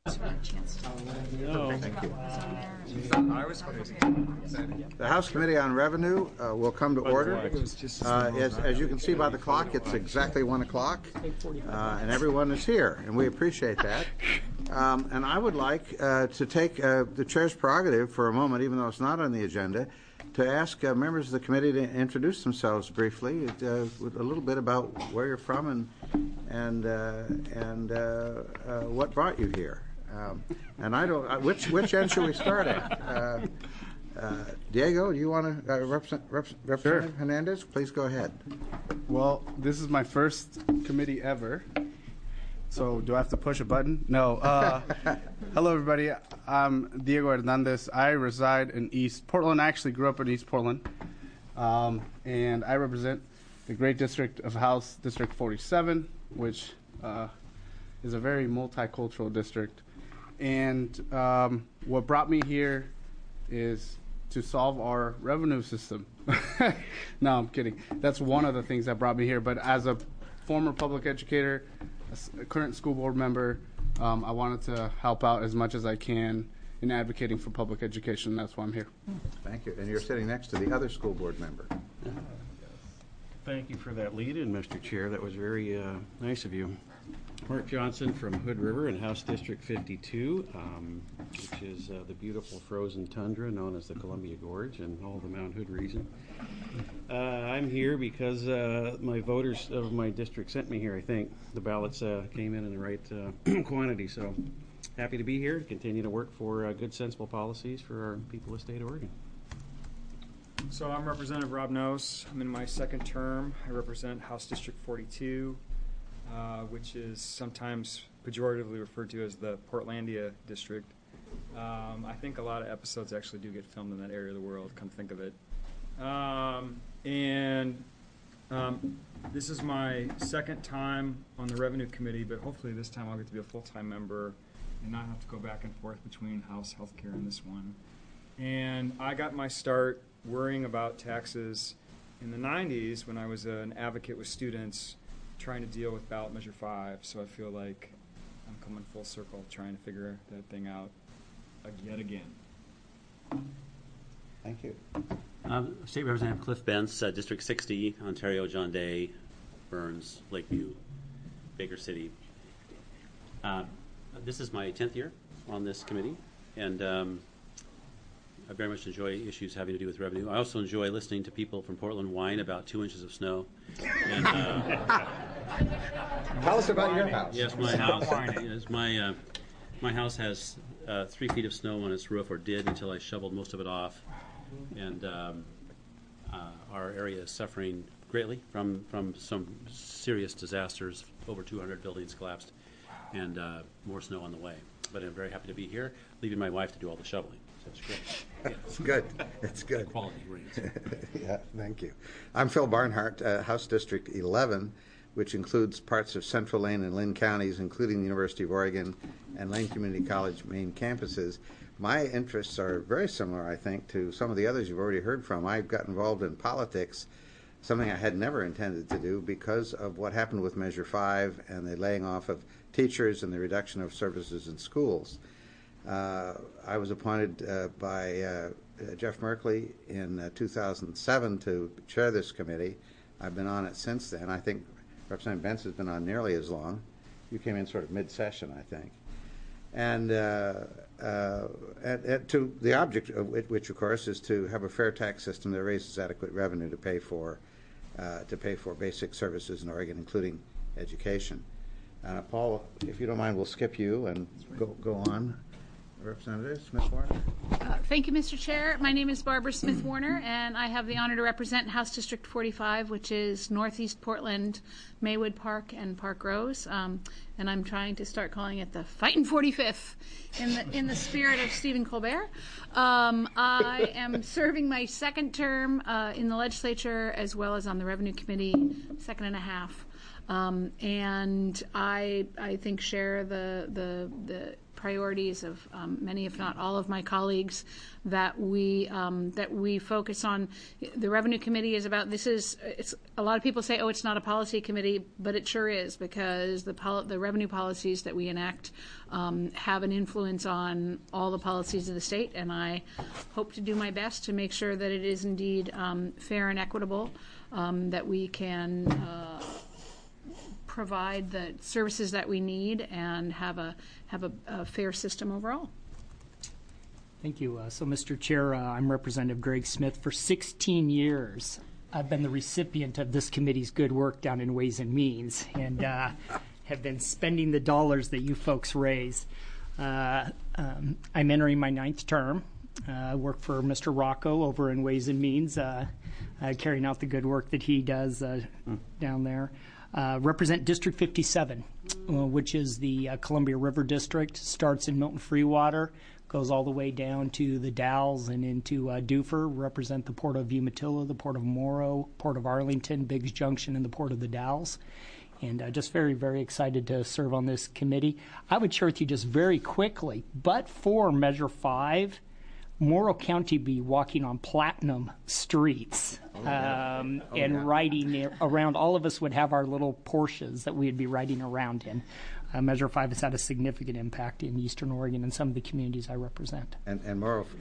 Thank you. The House Committee on Revenue will come to order. As you can see by the clock, it's exactly 1 o'clock, and everyone is here, and we appreciate that. And I would like to take the chair's prerogative for a moment, even though it's not on the agenda, to ask members of the committee to introduce themselves briefly, with a little bit about where you're from and what brought you here. And I don't. Which end should we start at? Diego, do you want to represent Sure. Hernandez? Please go ahead. Well, this is my first committee ever. So do I have to push a button? No. Hello, everybody. I'm Diego Hernandez. I reside in East Portland. I actually grew up in East Portland. And I represent the great district of House District 47, which is a very multicultural district. And what brought me here is to solve our revenue system. No, I'm kidding. That's one of the things that brought me here. But as a former public educator, a current school board member, I wanted to help out as much as I can in advocating for public education. That's why I'm here. Thank you. And you're sitting next to the other school board member. Thank you for that lead-in, Mr. Chair. That was very nice of you. Mark Johnson from Hood River in House District 52, which is the beautiful frozen tundra known as the Columbia Gorge and all the Mount Hood region. I'm here because my voters of my district sent me here, I think. The ballots came in the right quantity, so happy to be here, continue to work for good, sensible policies for our people of the state of Oregon. So I'm Representative Rob Nose. I'm in my second term. I represent House District 42, which is sometimes pejoratively referred to as the Portlandia district. I think a lot of episodes actually do get filmed in that area of the world, come to think of it. This is my second time on the Revenue Committee, but hopefully this time I'll get to be a full-time member and not have to go back and forth between House Healthcare and this one. And I got my start worrying about taxes in the 90s when I was an advocate with students trying to deal with ballot measure 5, so I feel like I'm coming full circle trying to figure that thing out yet again. Thank you. State Representative Cliff Bentz, District 60, Ontario, John Day, Burns, Lakeview, Baker City. This is my 10th year on this committee, and I very much enjoy issues having to do with revenue. I also enjoy listening to people from Portland whine about 2 inches of snow. And, Tell us about your house. Yes, my house. Yes, my house has 3 feet of snow on its roof, or did until I shoveled most of it off. And our area is suffering greatly from some serious disasters. Over 200 buildings collapsed, and more snow on the way. But I'm very happy to be here, leaving my wife to do all the shoveling. So it's great. Yeah. It's good. It's good. Quality rains. Yeah, thank you. I'm Phil Barnhart, House District 11, which includes parts of Central Lane and Lynn counties, including the University of Oregon and Lane Community College main campuses. My interests are very similar, I think, to some of the others you've already heard from. I got involved in politics, something I had never intended to do because of what happened with Measure 5 and the laying off of teachers and the reduction of services in schools. I was appointed by Jeff Merkley in 2007 to chair this committee. I've been on it since then. I think Representative Bentz has been on nearly as long. You came in sort of mid-session, I think. And to the object of which, of course, is to have a fair tax system that raises adequate revenue to pay for basic services in Oregon, including education. Paul, if you don't mind, we'll skip you and go on. Representative Smith-Warner. Thank you, Mr. Chair. My name is Barbara Smith-Warner, and I have the honor to represent House District 45, which is Northeast Portland, Maywood Park, and Park Rose. And I'm trying to start calling it the Fightin' 45th in the spirit of Stephen Colbert. I am serving my second term in the legislature as well as on the Revenue Committee, second and a half. And I think share the priorities of many, if not all, of my colleagues, that we focus on. The Revenue Committee is about, it's a lot of people say, oh, it's not a policy committee, but it sure is, because the revenue policies that we enact have an influence on all the policies of the state, and I hope to do my best to make sure that it is indeed fair and equitable, that we can provide the services that we need and have a fair system overall. Thank you. So, Mr. Chair, I'm Representative Greg Smith. For 16 years, I've been the recipient of this committee's good work down in Ways and Means, and have been spending the dollars that you folks raise. I'm entering my 9th term. I work for Mr. Rocco over in Ways and Means, carrying out the good work that he does down there. Represent District 57, which is the Columbia River District. Starts in Milton Freewater, goes all the way down to the Dalles and into Dufur. Represent the Port of Umatilla, the Port of Morrow, Port of Arlington, Biggs Junction, and the Port of the Dalles. And just very, very excited to serve on this committee. I would share with you just very quickly, but for Measure 5, Morrow County be walking on platinum streets and riding around. All of us would have our little Porsches that we'd be riding around in. Measure 5 has had a significant impact in Eastern Oregon and some of the communities I represent. And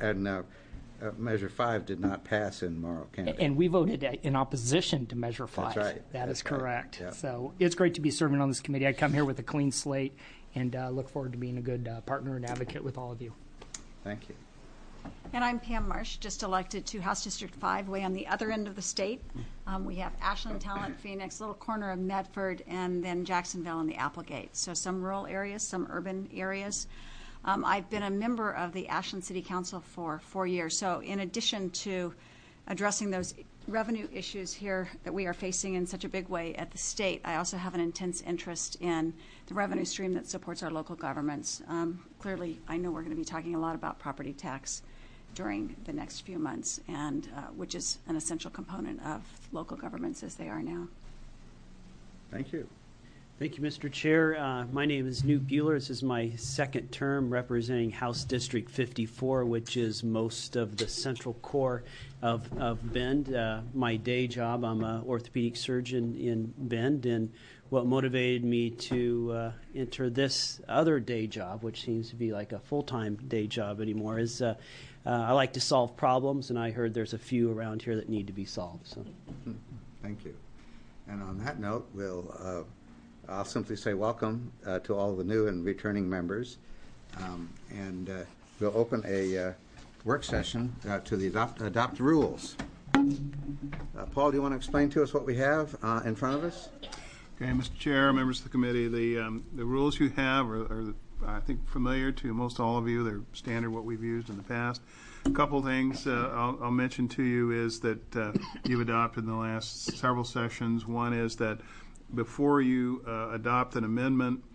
Measure 5 did not pass in Morrow County. And we voted in opposition to Measure 5. That's right. That is correct. Right. Yep. So it's great to be serving on this committee. I come here with a clean slate and look forward to being a good partner and advocate with all of you. Thank you. And I'm Pam Marsh, just elected to House District 5, way on the other end of the state. We have Ashland, Talent, Phoenix, little corner of Medford, and then Jacksonville and the Applegate. So some rural areas, some urban areas. I've been a member of the Ashland City Council for 4 years. So in addition to addressing those revenue issues here that we are facing in such a big way at the state, I also have an intense interest in the revenue stream that supports our local governments. Clearly, I know we're going to be talking a lot about property tax during the next few months, and which is an essential component of local governments as they are now. Thank you. Thank you, Mr. Chair. My name is Newt Bueller. This is my 2nd term representing House District 54, which is most of the central core of Bend. My day job, I'm an orthopedic surgeon in Bend, and what motivated me to enter this other day job, which seems to be like a full-time day job anymore, is I like to solve problems, and I heard there's a few around here that need to be solved. So, thank you. And on that note, I'll simply say welcome to all the new and returning members, and we'll open a work session to the adopt rules. Paul, do you want to explain to us what we have in front of us? Okay, Mr. Chair, members of the committee, the rules you have are I think familiar to most all of you. They're standard what we've used in the past. A couple things I'll mention to you is that you've adopted in the last several sessions. One is that before you adopt an amendment,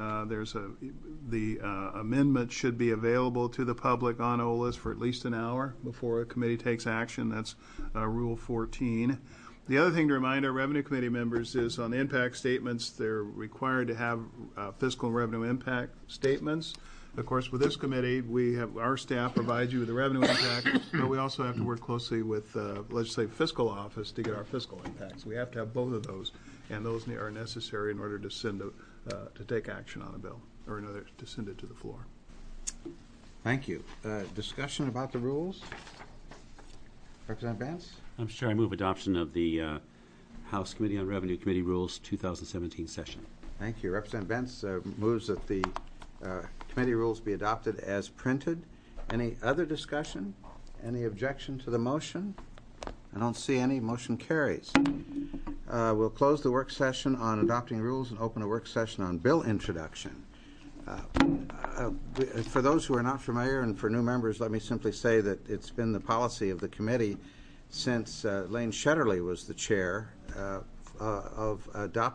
the amendment should be available to the public on OLIS for at least an hour before a committee takes action. That's Rule 14. The other thing to remind our Revenue Committee members is on the impact statements, they're required to have fiscal and revenue impact statements. Of course, with this committee, our staff provides you with the revenue impact, but we also have to work closely with Legislative Fiscal Office to get our fiscal impacts. We have to have both of those, and those are necessary in order to to take action on a bill, or in order to send it to the floor. Thank you. Discussion about the rules? Representative Bance? I'm sure I move adoption of the House Committee on Revenue Committee Rules 2017 session. Thank you. Representative Bance moves that the committee rules be adopted as printed. Any other discussion? Any objection to the motion? I don't see any. Motion carries. We'll close the work session on adopting rules and open a work session on bill introduction. For those who are not familiar and for new members, let me simply say that it's been the policy of the committee since Lane Shetterly was the chair of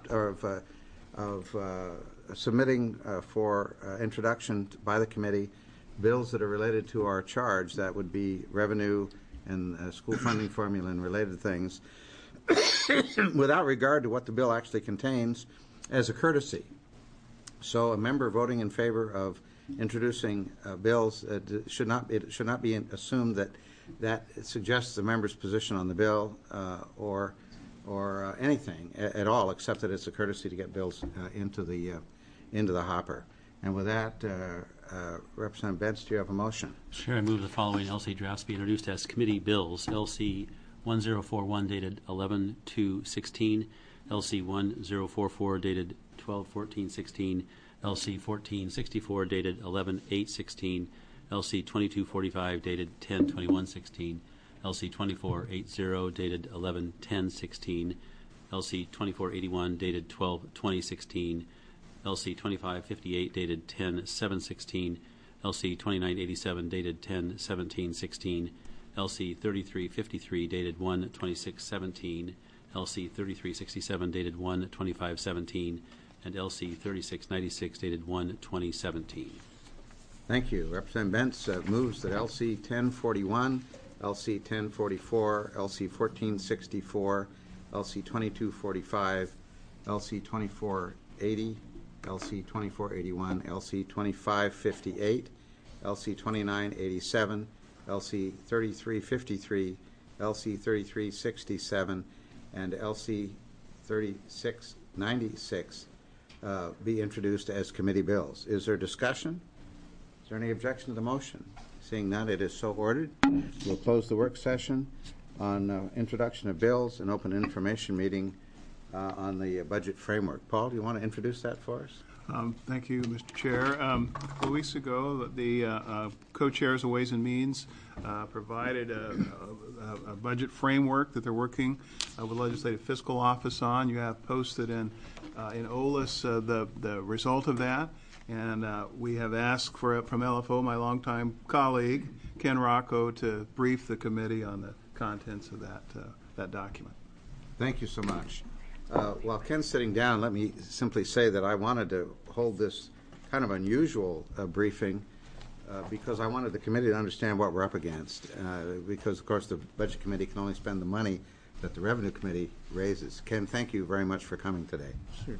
submitting for introduction by the committee bills that are related to our charge. That would be revenue and school funding formula and related things, without regard to what the bill actually contains, as a courtesy. So a member voting in favor of introducing bills, it should not be assumed that it suggests the member's position on the bill or anything at all, except that it's a courtesy to get bills into the hopper. And with that, Representative Bentz, do you have a motion? Sure. I move the following LC drafts be introduced as committee bills. LC 1041 dated 11/2/16, LC 1044 dated 12/14/16, LC 1464 dated 11/8/16, LC 2245 dated 10/21/16, LC 2480 dated 11/10/16, LC 2481 dated 12/20/16, LC 2558 dated 10/7/16, LC 2987 dated 10/17/16, LC 3353 dated 1/26/17, LC 3367 dated 1/25/17, and LC 3696 dated 1/20/17. Thank you. Representative Bentz moves that LC 1041, LC 1044, LC 1464, LC 2245, LC 2480, LC 2481, LC 2558, LC 2987, LC 3353, LC 3367, and LC 3696 be introduced as committee bills. Is there discussion? Is there any objection to the motion? Seeing none, it is so ordered. We'll close the work session on introduction of bills and open an information meeting on the budget framework. Paul, do you want to introduce that for us? Thank you, Mr. Chair. A couple weeks ago, the co-chairs of Ways and Means provided a budget framework that they're working with Legislative Fiscal Office on. You have posted in OLIS the result of that, and we have asked for from LFO, my longtime colleague, Ken Rocco, to brief the committee on the contents of that document. Thank you so much. While Ken's sitting down, let me simply say that I wanted to hold this kind of unusual briefing because I wanted the committee to understand what we're up against. Because, of course, the Budget Committee can only spend the money that the Revenue Committee raises. Ken, thank you very much for coming today. Sure.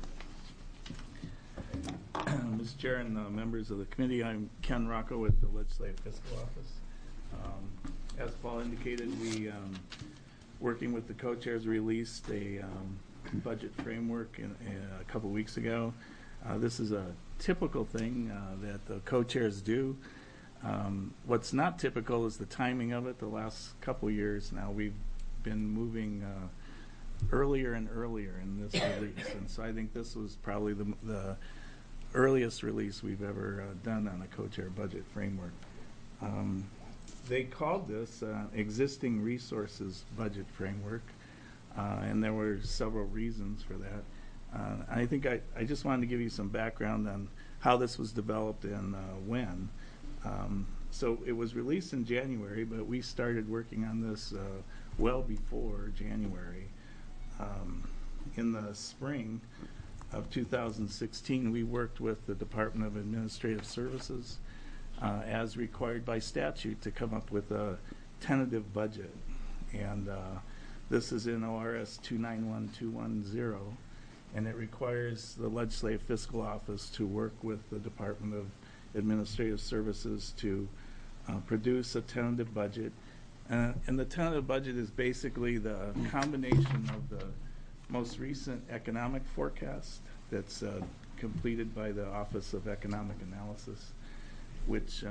Mr. Chair and members of the committee, I'm Ken Rocco with the Legislative Fiscal Office. As Paul indicated, we, working with the co-chairs, released a budget framework a couple weeks ago. This is a typical thing that the co-chairs do. What's not typical is the timing of it. The last couple years now we've been moving earlier and earlier in this release, and so I think this was probably the earliest release we've ever done on a co-chair budget framework. They called this existing resources budget framework. And there were several reasons for that. I think I just wanted to give you some background on how this was developed and when. So it was released in January, but we started working on this well before January. In the spring of 2016, we worked with the Department of Administrative Services as required by statute to come up with a tentative budget. And this is in ORS 291210, and it requires the Legislative Fiscal Office to work with the Department of Administrative Services to produce a tentative budget. And the tentative budget is basically the combination of the most recent economic forecast that's completed by the Office of Economic Analysis, which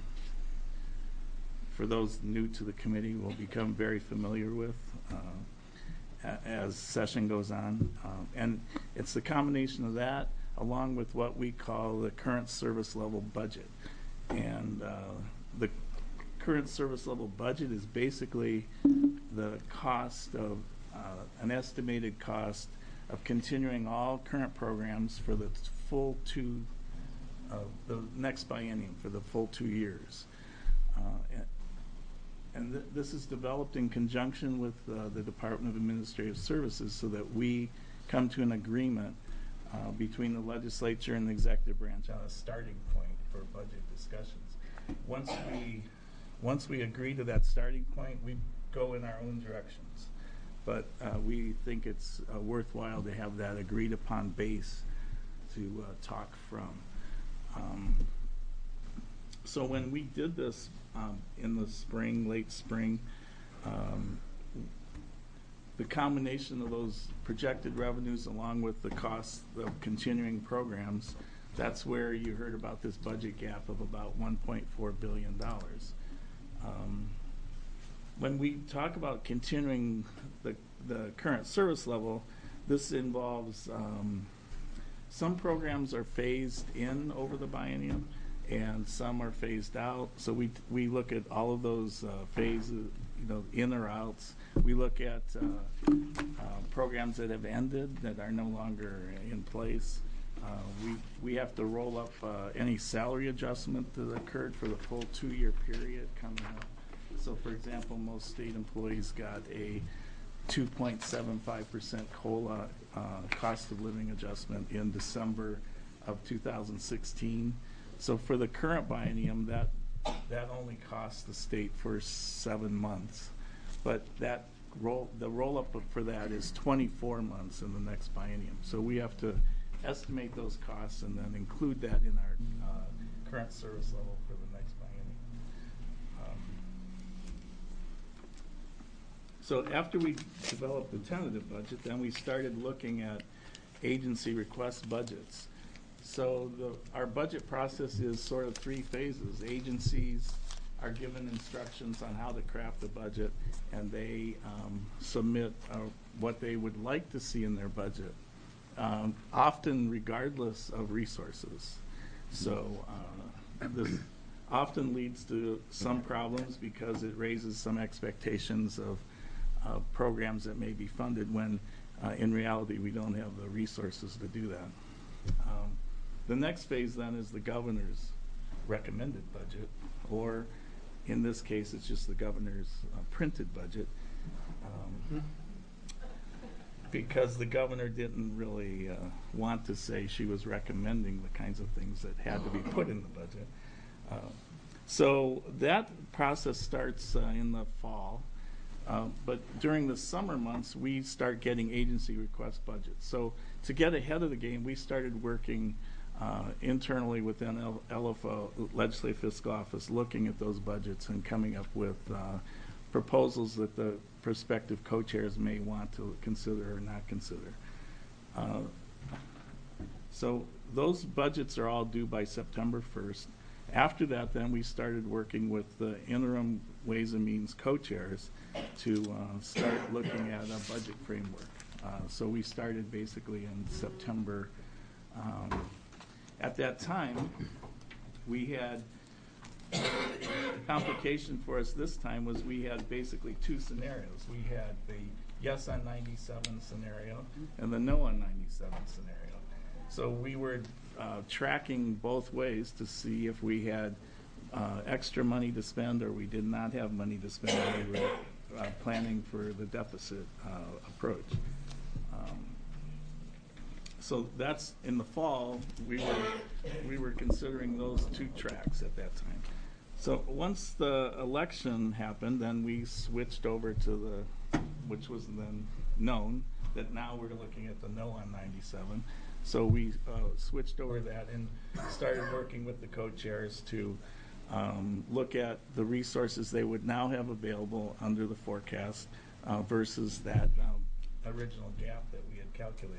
for those new to the committee will become very familiar with as session goes on. And it's the combination of that along with what we call the current service level budget. And the current service level budget is basically the cost of, an estimated cost of continuing all current programs for the full the next biennium, for the full 2 years. And this is developed in conjunction with the Department of Administrative Services so that we come to an agreement between the legislature and the executive branch on a starting point for budget discussions. Once we agree to that starting point, we go in our own directions. But we think it's worthwhile to have that agreed upon base to talk from. So when we did this in the spring, late spring, the combination of those projected revenues along with the cost of continuing programs, that's where you heard about this budget gap of about $1.4 billion. When we talk about continuing the current service level, this involves some programs are phased in over the biennium and some are phased out. So we look at all of those phases, in or outs. We look at programs that have ended that are no longer in place. We have to roll up any salary adjustment that occurred for the full 2-year period coming up. So, for example, most state employees got a 2.75% COLA cost of living adjustment in December of 2016. So for the current biennium, that only costs the state for 7 months. But the roll-up for that is 24 months in the next biennium. So we have to estimate those costs and then include that in our current service level for the next biennium. So after we developed the tentative budget, then we started looking at agency request budgets. So our budget process is sort of 3 phases. Agencies are given instructions on how to craft the budget, and they submit what they would like to see in their budget, often regardless of resources. So this often leads to some problems because it raises some expectations of programs that may be funded when in reality we don't have the resources to do that. The next phase then is the governor's recommended budget, or in this case it's just the governor's printed budget, because the governor didn't really want to say she was recommending the kinds of things that had to be put in the budget. So that process starts in the fall. But during the summer months, we start getting agency request budgets. So to get ahead of the game, we started working internally within LFO, Legislative Fiscal Office, looking at those budgets and coming up with proposals that the prospective co-chairs may want to consider or not consider. So those budgets are all due by September 1st. After that, then we started working with the interim Ways and Means co-chairs to start looking at a budget framework. So we started basically in September. At that time, we had the complication for us this time was we had basically 2 scenarios. We had the yes on 97 scenario and the no on 97 scenario. So we were tracking both ways to see if we had extra money to spend or we did not have money to spend when we were planning for the deficit approach. So that's in the fall, we were considering those 2 tracks at that time. So once the election happened, then we switched over to which was then known, that now we're looking at the no on 97. So we switched over that and started working with the co-chairs to look at the resources they would now have available under the forecast versus that original gap that we had calculated.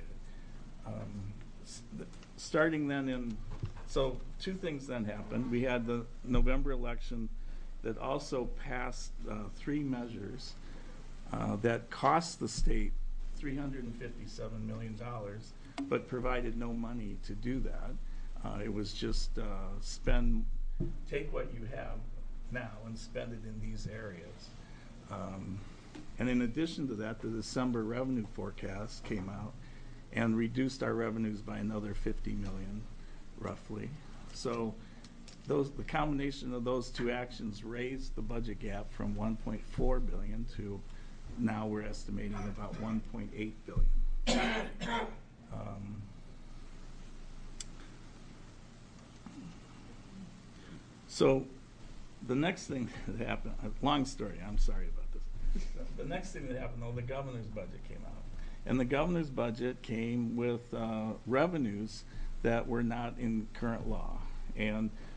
Starting then so 2 things then happened. We had the November election that also passed 3 measures that cost the state $357 million, but provided no money to do that. It was just take what you have now and spend it in these areas. And in addition to that, the December revenue forecast came out and reduced our revenues by another $50 million, roughly. So the combination of those 2 actions raised the budget gap from $1.4 billion to now we're estimating about $1.8 billion. So the next thing that happened, long story, I'm sorry about this. The next thing that happened, though, the governor's budget came out. And the governor's budget came with revenues that were not in current law. And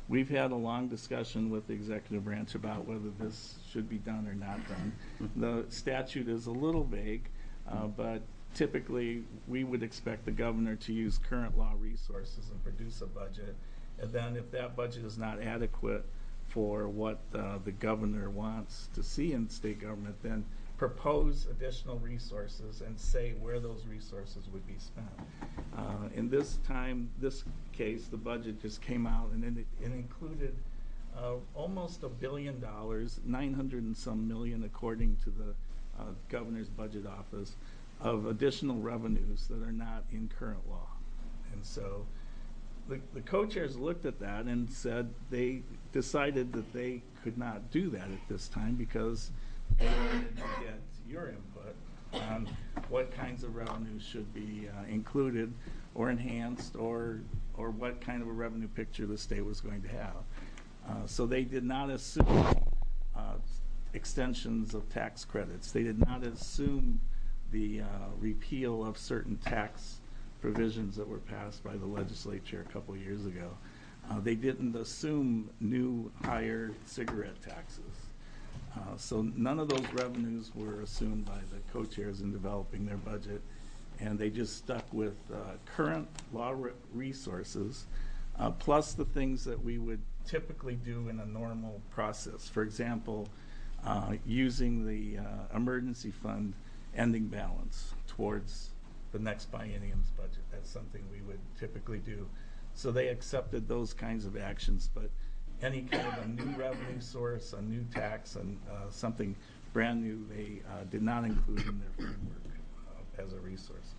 we've had a long discussion with the executive branch about whether this should be done or not done. The statute is a little vague, but typically we would expect the governor to use current law resources and produce a budget. And then if that budget is not adequate for what the governor wants to see in state government, then propose additional resources and say where those resources would be spent. In this case, the budget just came out and it included almost $1 billion, 900 and some million according to the governor's budget office, of additional revenues that are not in current law. And so the co-chairs looked at that and said they decided that they could not do that at this time because they wanted to get your input on what kinds of revenues should be included or enhanced, or what kind of a revenue picture the state was going to have. So they did not assume extensions of tax credits. They did not assume the repeal of certain tax provisions that were passed by the legislature a couple years ago. They didn't assume new higher cigarette taxes. So none of those revenues were assumed by the co-chairs in developing their budget, and they just stuck with current law resources, plus the things that we would typically do in a normal process. For example, using the emergency fund ending balance towards the next biennium's budget. That's something we would typically do. So they accepted those kinds of actions, but any kind of a new revenue source, a new tax, and something brand new, they did not include in their framework as a resource.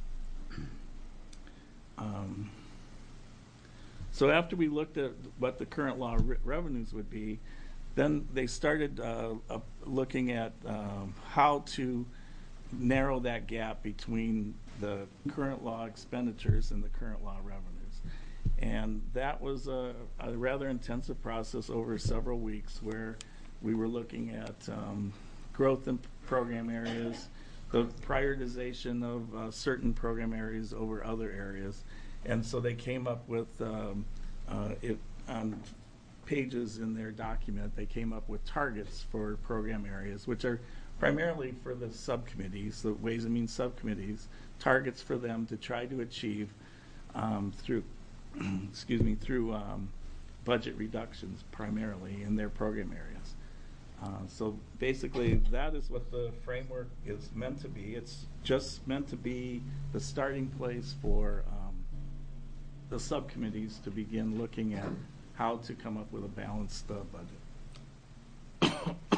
So after we looked at what the current law revenues would be, then they started looking at how to narrow that gap between the current law expenditures and the current law revenues. And that was a rather intensive process over several weeks where we were looking at growth in program areas, the prioritization of certain program areas over other areas. And so they came up with, on pages in their document, they came up with targets for program areas, which are primarily for the subcommittees, the Ways and Means subcommittees, targets for them to try to achieve through budget reductions primarily in their program areas. So basically that is what the framework is meant to be. It's just meant to be the starting place for the subcommittees to begin looking at how to come up with a balanced budget.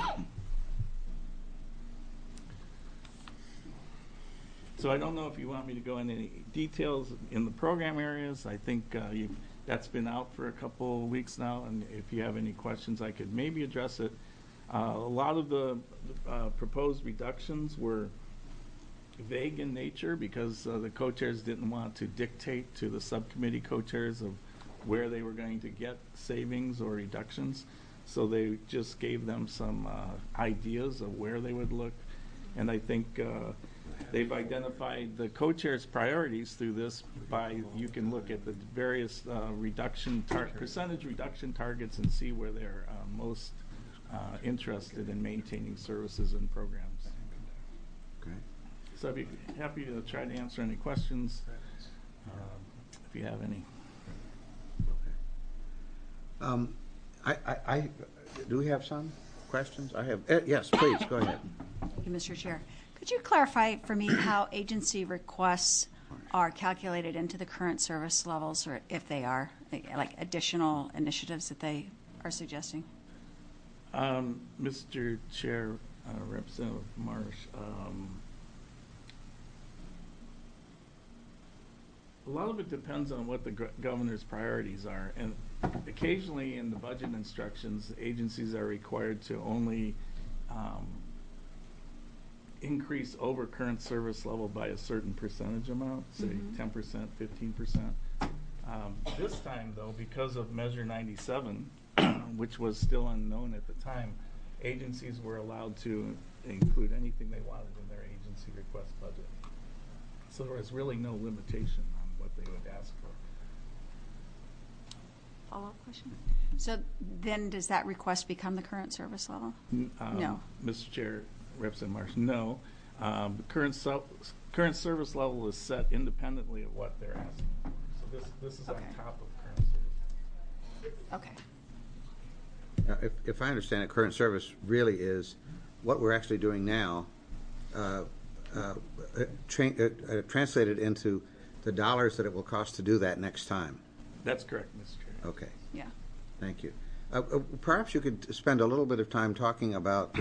So I don't know if you want me to go into any details in the program areas. I think that's been out for a couple of weeks now, and if you have any questions, I could maybe address it. A lot of the proposed reductions were vague in nature because the co-chairs didn't want to dictate to the subcommittee co-chairs of where they were going to get savings or reductions. So they just gave them some ideas of where they would look. And I think they've identified the co-chairs' priorities through this by, you can look at the various percentage reduction targets and see where they're most interested in maintaining services and programs. Okay. So I'd be happy to try to answer any questions if you have any. Do we have some questions? I have. Yes, please go ahead. Thank you, Mr. Chair. Could you clarify for me how agency requests are calculated into the current service levels, or if they are, like additional initiatives that they are suggesting? Mr. Chair, Representative Marsh, a lot of it depends on what the governor's priorities are, and occasionally in the budget instructions, agencies are required to only increase over current service level by a certain percentage amount, say 10%, 15%. This time, though, because of Measure 97, which was still unknown at the time, agencies were allowed to include anything they wanted in their agency request budget. So there was really no limitation on what they would ask follow-up question? So then does that request become the current service level? No. Mr. Chair, Representative Marsh, no. Current service level is set independently of what they're asking for. So this is on Okay. top of current service. Okay. Now, if I understand it, current service really is what we're actually doing now, translated into the dollars that it will cost to do that next time. That's correct, Mr. Chair. Okay, Yeah. thank you. Perhaps you could spend a little bit of time talking about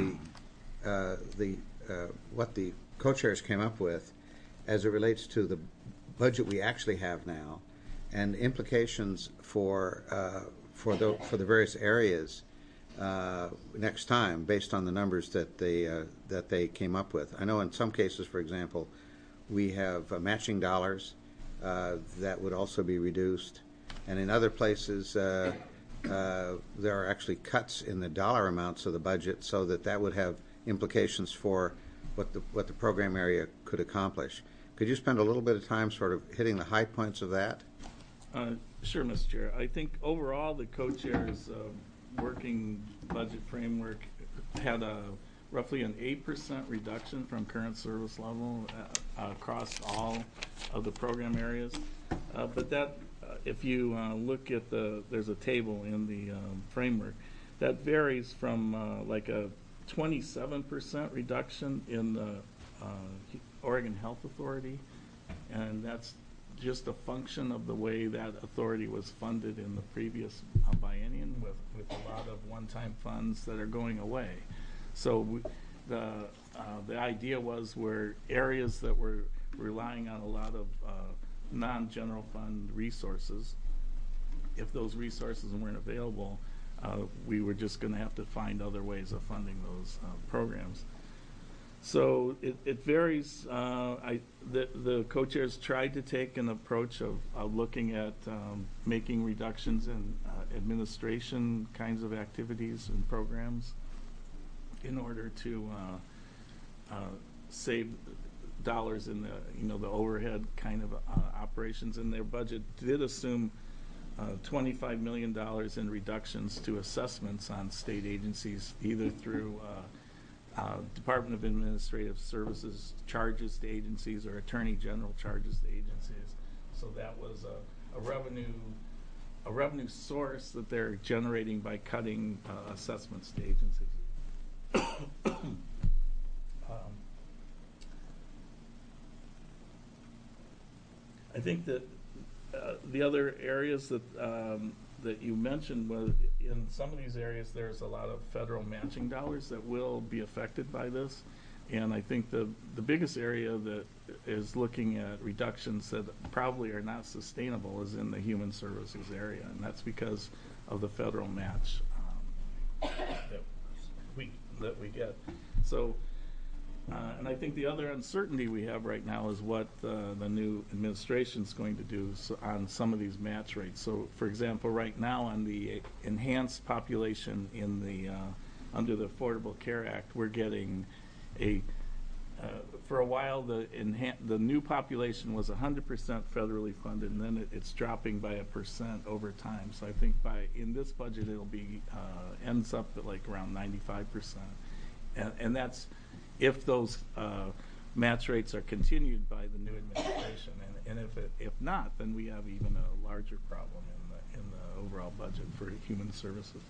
what the co-chairs came up with as it relates to the budget we actually have now and implications for the various areas next time based on the numbers that they came up with. I know in some cases, for example, we have matching dollars that would also be reduced, and in other places there are actually cuts in the dollar amounts of the budget, so that would have implications for what the program area could accomplish. Could you spend a little bit of time sort of hitting the high points of that? Sure, Mr. Chair. I think overall the co-chair's working budget framework had roughly an 8% reduction from current service level across all of the program areas. But that, if you look at there's a table in the framework, that varies from like a 27% reduction in the Oregon Health Authority, and that's just a function of the way that authority was funded in the previous biennium with a lot of one-time funds that are going away. So the idea was where areas that were relying on a lot of non-general fund resources, if those resources weren't available, we were just going to have to find other ways of funding those programs. So it varies. The co-chairs tried to take an approach of looking at making reductions in administration kinds of activities and programs in order to save dollars in the overhead kind of operations. And their budget did assume $25 million in reductions to assessments on state agencies, either through Department of Administrative Services charges to agencies or Attorney General charges to agencies. So that was a revenue source that they're generating by cutting assessments to agencies. I think that the other areas that you mentioned was in some of these areas there's a lot of federal matching dollars that will be affected by this, and I think the biggest area that is looking at reductions that probably are not sustainable is in the human services area, and that's because of the federal match that we get. So and I think the other uncertainty we have right now is what the new administration is going to do on some of these match rates. So, for example, right now on the enhanced population in the under the Affordable Care Act, we're getting for a while the new population was 100% federally funded, and then it's dropping by 1% over time. So I think in this budget it'll be ends up at like around 95%, and that's if those match rates are continued by the new administration, and if not, then we have even a larger problem in the overall budget for human services.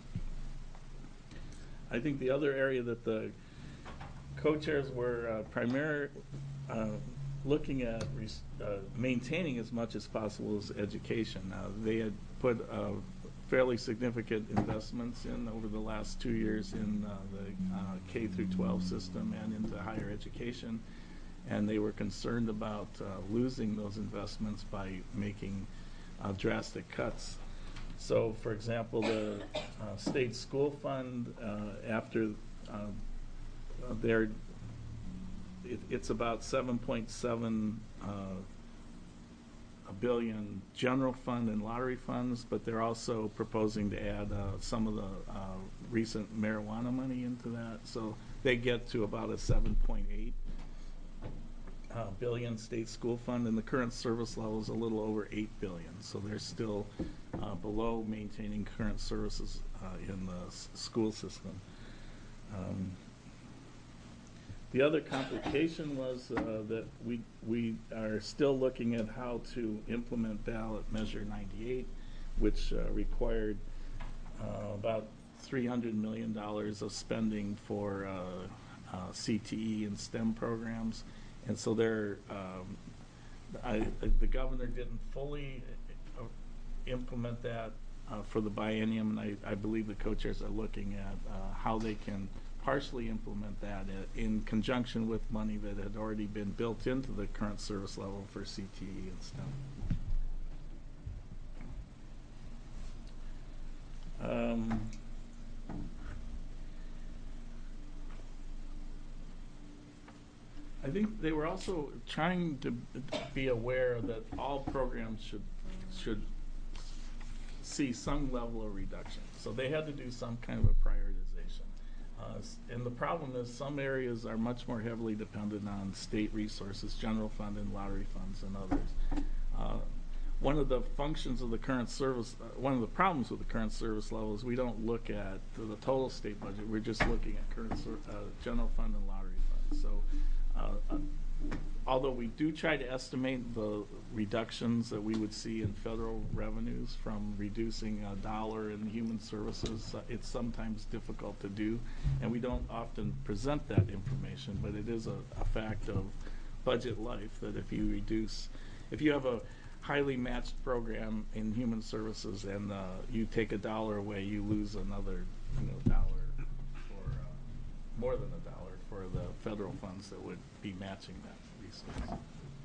I think the other area that the co-chairs were primarily looking at maintaining as much as possible is education. They had put fairly significant investments in over the last 2 years in the K through 12 system and into higher education, and they were concerned about losing those investments by making drastic cuts. So, for example, the state school fund, after it's about 7.7 billion general fund and lottery funds, but they're also proposing to add some of the recent marijuana money into that. So they get to about a 7.8 billion state school fund, and the current service level is a little over 8 billion. So they're still below maintaining current services in the school system. The other complication was that we are still looking at how to implement ballot measure 98, which required about $300 million of spending for CTE and STEM programs. And so the governor didn't fully implement that for the biennium, and I believe the co-chairs are looking at how they can partially implement that in conjunction with money that had already been built into the current service level for CTE and STEM. I think they were also trying to be aware that all programs should see some level of reduction. So they had to do some kind of a prioritization. And the problem is some areas are much more heavily dependent on state resources, general fund and lottery funds and others. One of the functions of the current service, one of the problems with the current service level is we don't look at the total state budget. We're just looking at current general fund and lottery funds. So although we do try to estimate the reductions that we would see in federal revenues from reducing a dollar in human services, it's sometimes difficult to do, and we don't often present that information, but it is a fact of budget life that if you have a highly matched program in human services and you take a dollar away, you lose another dollar or more than a dollar for the federal funds that would be matching that resource.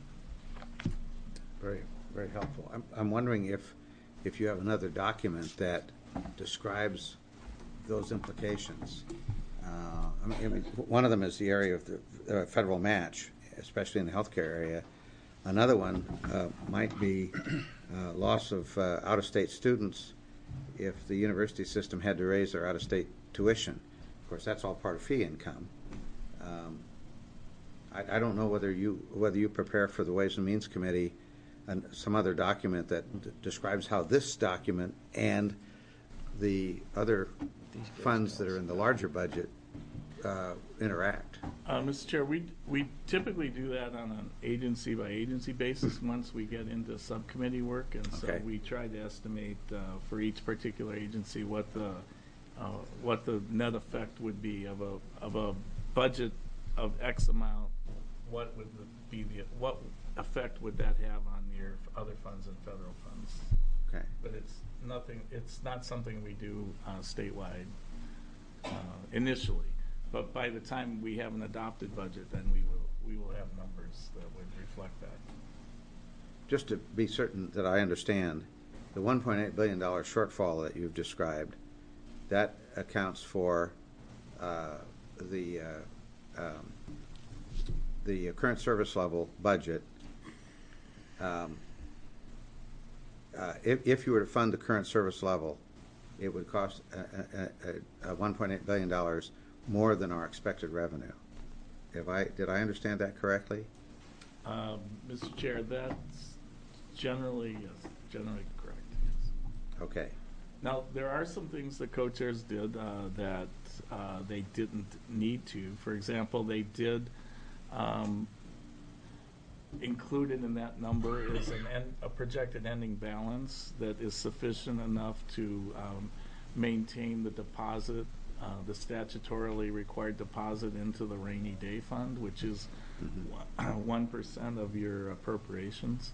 Very, very helpful. I'm wondering if you have another document that describes those implications. I mean, one of them is the area of the federal match, especially in the healthcare area. Another one might be loss of out-of-state students if the university system had to raise their out-of-state tuition. Of course, that's all part of fee income. I don't know whether you prepare for the Ways and Means Committee and some other document that describes how this document and the other funds that are in the larger budget interact. Mr. Chair, we typically do that on an agency by agency basis once we get into subcommittee work, and so we try to estimate for each particular agency what the net effect would be of a budget of X amount. What effect would that have on your other funds and federal funds? Okay. But it's not something we do statewide initially. But by the time we have an adopted budget, then we will have numbers that would reflect that. Just to be certain that I understand, the $1.8 billion shortfall that you've described, that accounts for the current service level budget. If you were to fund the current service level, it would cost $1.8 billion more than our expected revenue. Did I understand that correctly? Mr. Chair, that's generally correct. Yes. Okay. Now, there are some things the co-chairs did that they didn't need to. For example, they did included in that number is a projected ending balance that is sufficient enough to maintain the deposit, the statutorily required deposit into the rainy day fund, which is 1% of your appropriations.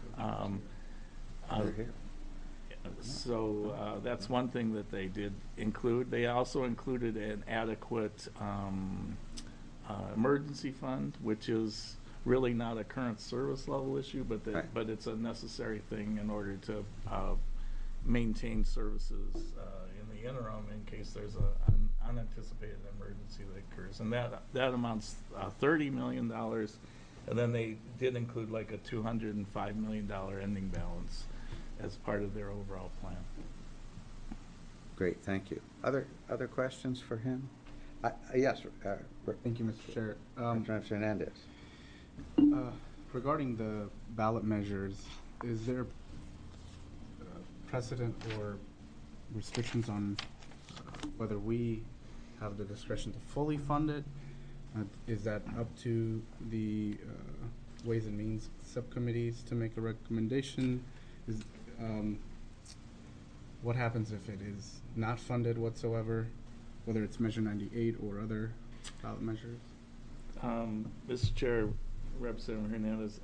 So that's one thing that they did include. They also included an adequate emergency fund, which is really not a current service level issue, but it's a necessary thing in order to maintain services in the interim in case there's an unanticipated emergency that occurs. And that amounts $30 million. And then they did include like a $205 million ending balance as part of their overall plan. Great, thank you. Other questions for him? Yes. Thank you, Mr. Chair. Representative Hernandez. Regarding the ballot measures, is there precedent or restrictions on whether we have the discretion to fully fund it? Is that up to the Ways and Means subcommittees to make a recommendation? What happens if it is not funded whatsoever, whether it's Measure 98 or other ballot measures? Mr. Chair, Representative Hernandez,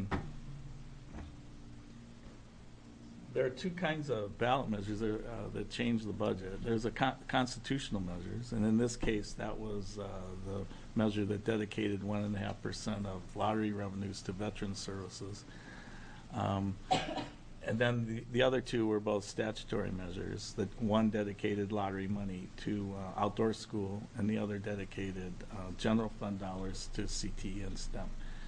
there are two kinds of ballot measures that change the budget. There's a constitutional measures, and in this case, that was the measure that dedicated 1.5% of lottery revenues to veteran services. And then the other two were both statutory measures. That one dedicated lottery money to outdoor school, and the other dedicated general fund dollars to CT and STEM.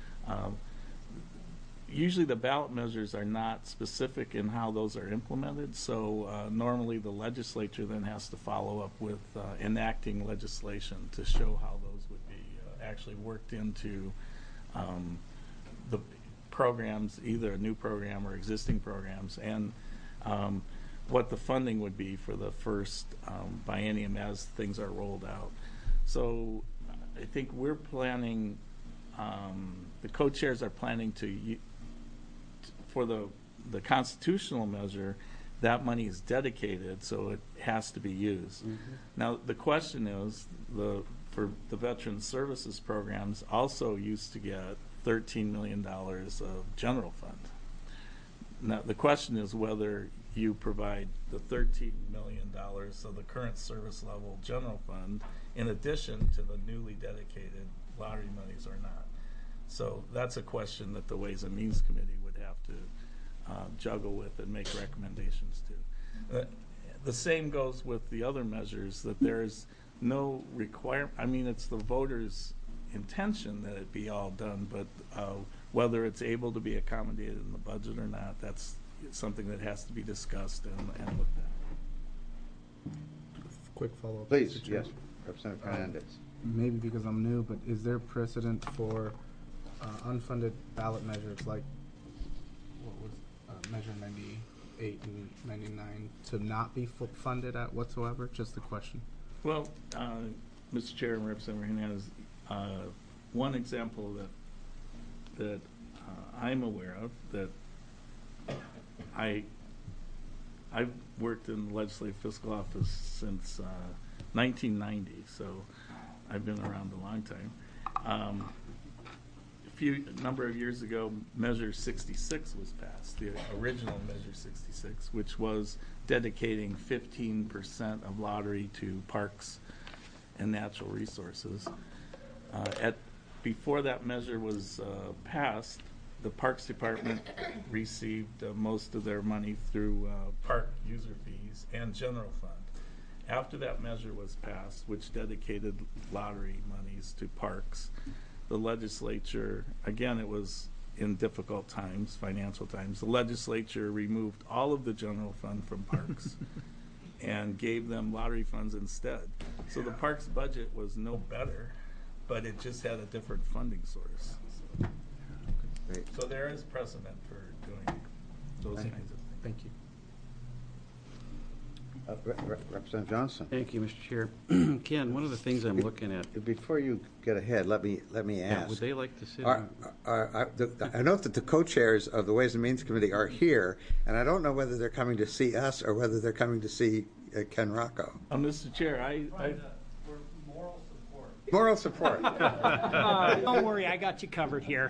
Usually the ballot measures are not specific in how those are implemented, so normally the legislature then has to follow up with enacting legislation to show how those would be actually worked into the programs, either a new program or existing programs, and what the funding would be for the first biennium as things are rolled out. So I think we're planning, the co-chairs are planning to, for the constitutional measure, that money is dedicated, so it has to be used. Mm-hmm. Now, the question is, for the Veteran Services programs also used to get $13 million of general fund. Now, the question is whether you provide the $13 million of the current service level general fund in addition to the newly dedicated lottery monies or not. So that's a question that the Ways and Means Committee would have to juggle with and make recommendations to. The same goes with the other measures, that there is no requirement. I mean, it's the voters' intention that it be all done, but whether it's able to be accommodated in the budget or not, that's something that has to be discussed and looked at. Quick follow-up. Please, yes, Representative Hernandez. Maybe because I'm new, but is there precedent for unfunded ballot measures like what was Measure 98 and 99 to not be funded at whatsoever? Just a question. Well, Mr. Chair and Representative Hernandez, one example that I'm aware of, that I've worked in the Legislative Fiscal Office since 1990, so I've been around a long time. A number of years ago, Measure 66 was passed, the original Measure 66, which was dedicating 15% of lottery to parks and natural resources. Before that measure was passed, the Parks Department received most of their money through park user fees and general fund. After that measure was passed, which dedicated lottery monies to parks, the legislature, again, it was in difficult times, financial times, the legislature removed all of the general fund from parks and gave them lottery funds instead. So the parks budget was no better, but it just had a different funding source. Great. So there is precedent for doing those kinds of things. Thank you. Representative Johnson. Thank you, Mr. Chair. Ken, one of the things I'm looking at. Before you get ahead, let me ask. Would they like to sit? I note that the co-chairs of the Ways and Means Committee are here, and I don't know whether they're coming to see us or whether they're coming to see Ken Rocco. Mr. Chair, We're moral support. Moral support. Don't worry, I got you covered here.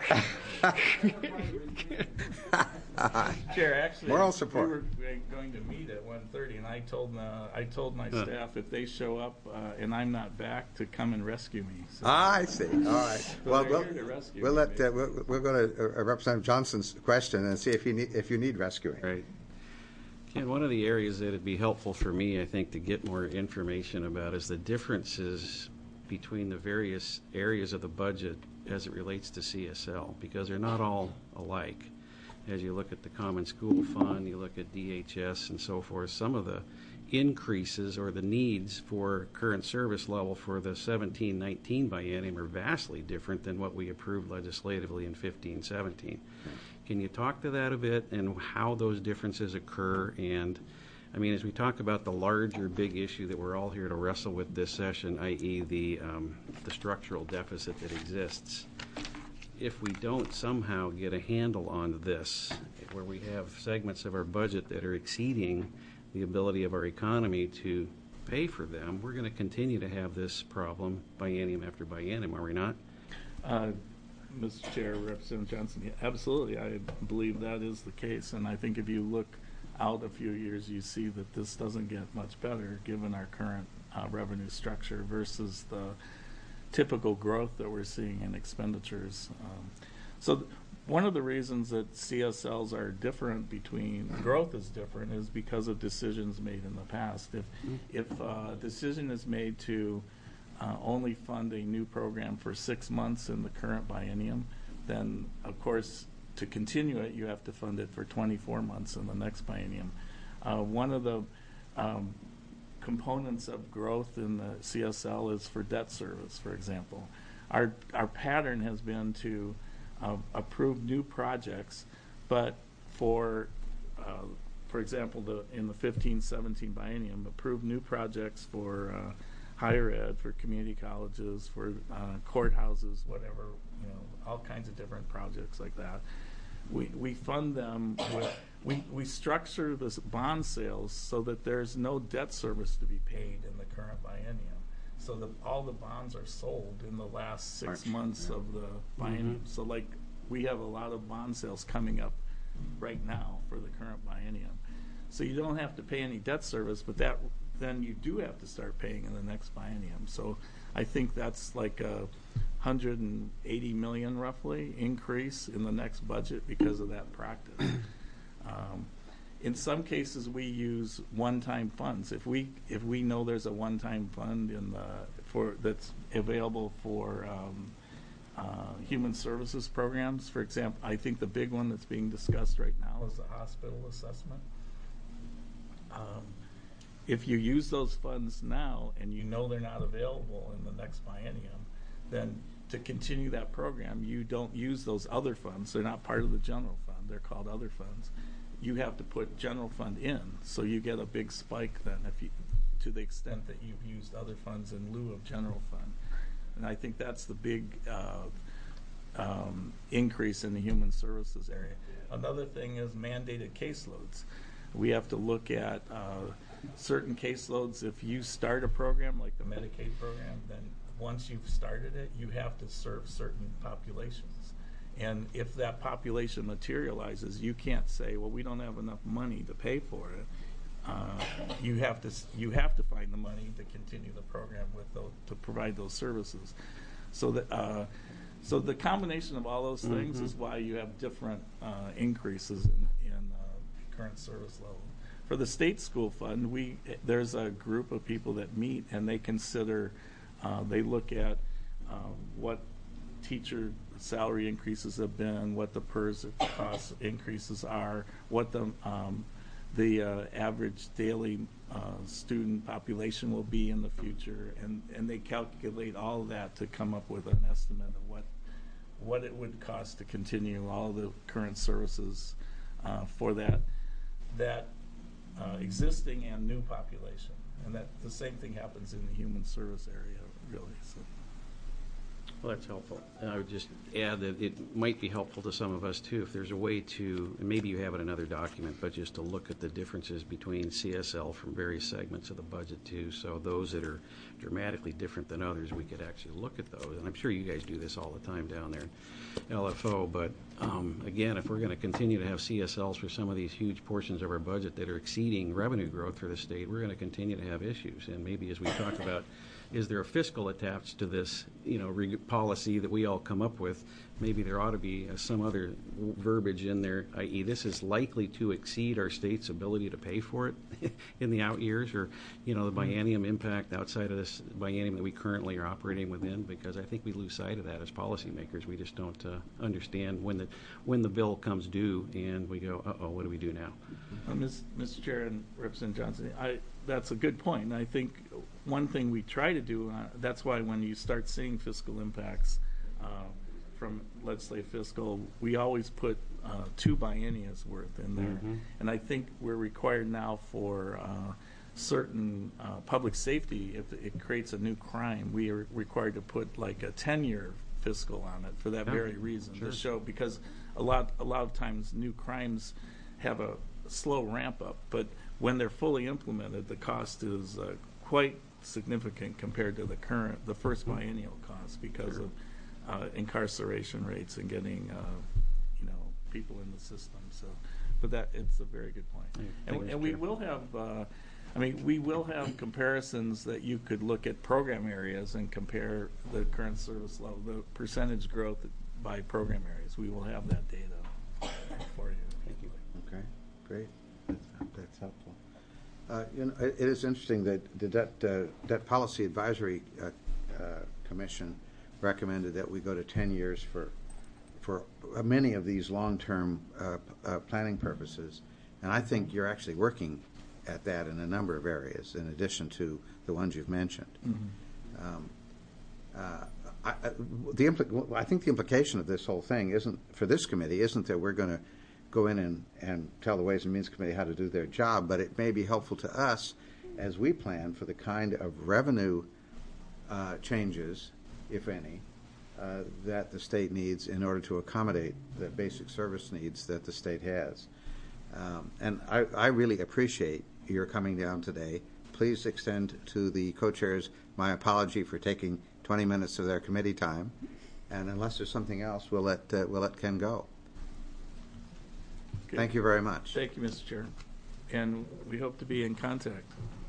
Chair, actually, moral support. We were going to meet at 1:30, and I told my staff if they show up and I'm not back to come and rescue me. So. I see. All right. So Well, they're here to rescue we'll me, let we'll go to Representative Johnson's question and see if you need rescuing. Right. Ken, one of the areas that would be helpful for me, I think, to get more information about is the differences between the various areas of the budget as it relates to CSL, because they're not all alike. As you look at the Common School Fund, you look at DHS and so forth, some of the increases or the needs for current service level for the 17-19 biennium are vastly different than what we approved legislatively in 15-17. Can you talk to that a bit and how those differences occur? And I mean, as we talk about the larger big issue that we're all here to wrestle with this session, i.e. the structural deficit that exists, if we don't somehow get a handle on this, where we have segments of our budget that are exceeding the ability of our economy to pay for them, we're going to continue to have this problem biennium after biennium, are we not? Mr. Chair, Representative Johnson, yeah, absolutely. I believe that is the case. And I think if you look out a few years, you see that this doesn't get much better given our current revenue structure versus the typical growth that we're seeing in expenditures. One of the reasons that CSLs are different between growth is different is because of decisions made in the past. If a decision is made to only fund a new program for 6 months in the current biennium, then of course to continue it you have to fund it for 24 months in the next biennium. One of the components of growth in the CSL is for debt service, for example. Our pattern has been to approve new projects, but for example, in the 15-17 biennium, approve new projects for higher ed, for community colleges, for courthouses, whatever, all kinds of different projects like that. We fund them with, we structure the bond sales so that there's no debt service to be paid in the current biennium. So that all the bonds are sold in the last 6 months of the biennium. So like we have a lot of bond sales coming up right now for the current biennium. So you don't have to pay any debt service, but then you do have to start paying in the next biennium. So I think that's like a $180 million roughly increase in the next budget because of that practice. In some cases, we use one-time funds. If we know there's a one-time fund that's available for human services programs, for example, I think the big one that's being discussed right now is the hospital assessment. If you use those funds now and you know they're not available in the next biennium, then to continue that program, you don't use those other funds. They're not part of the general fund. They're called other funds. You have to put general fund in, so you get a big spike then to the extent that you've used other funds in lieu of general fund. And I think that's the big increase in the human services area. Another thing is mandated caseloads. We have to look at certain caseloads. If you start a program like the Medicaid program, then once you've started it, you have to serve certain populations. And if that population materializes, you can't say, well, we don't have enough money to pay for it. You have to find the money to continue the program to provide those services. So that so the combination of all those things is why you have different increases in current service level. For the state school fund, there's a group of people that meet and they consider, they look at what teacher salary increases have been, what the PERS cost increases are, what the average daily student population will be in the future, and they calculate all of that to come up with an estimate of what it would cost to continue all the current services for that existing and new population. And that the same thing happens in the human service area, really. So. Well, that's helpful. And I would just add that it might be helpful to some of us, too, if there's a way to, and maybe you have it in another document, but just to look at the differences between CSL from various segments of the budget, too. So those that are dramatically different than others, we could actually look at those. And I'm sure you guys do this all the time down there in LFO. But, again, if we're going to continue to have CSLs for some of these huge portions of our budget that are exceeding revenue growth for the state, we're going to continue to have issues. And maybe as we talk about, is there a fiscal attached to this, policy that we all come up with? Maybe there ought to be some other verbiage in there, i.e. this is likely to exceed our state's ability to pay for it in the out years, or, the biennium impact outside of this biennium that we currently are operating within, because I think we lose sight of that as policymakers. We just don't understand when the bill comes due and we go, uh-oh, what do we do now? Mr. Chair and Representative Johnson, that's a good point. And I think one thing we try to do, that's why when you start seeing fiscal impacts from legislative fiscal, we always put 2 bienniums worth in there. Mm-hmm. And I think we're required now for certain public safety, if it creates a new crime, we are required to put like a 10-year fiscal on it for that very reason, to show, because a lot of times new crimes have a slow ramp up, but when they're fully implemented, the cost is quite significant compared to the first biennial cost because of incarceration rates and getting people in the system. So, but it's a very good point. And we will have. We will have comparisons that you could look at program areas and compare the current service level, the percentage growth by program areas. We will have that data for you. Thank you. Okay, great. That's helpful. It is interesting that the Debt Policy Advisory Commission recommended that we go to 10 years for many of these long-term planning purposes, and I think you're actually working at that in a number of areas, in addition to the ones you've mentioned. I think the implication of this whole thing isn't, for this committee, isn't that we're going to go in and tell the Ways and Means Committee how to do their job, but it may be helpful to us as we plan for the kind of revenue changes, if any, that the state needs in order to accommodate the basic service needs that the state has. And I really appreciate your coming down today. Please extend to the co-chairs my apology for taking 20 minutes of their committee time. And unless there's something else, we'll let Ken go. Okay. Thank you very much. Thank you, Mr. Chair. And we hope to be in contact.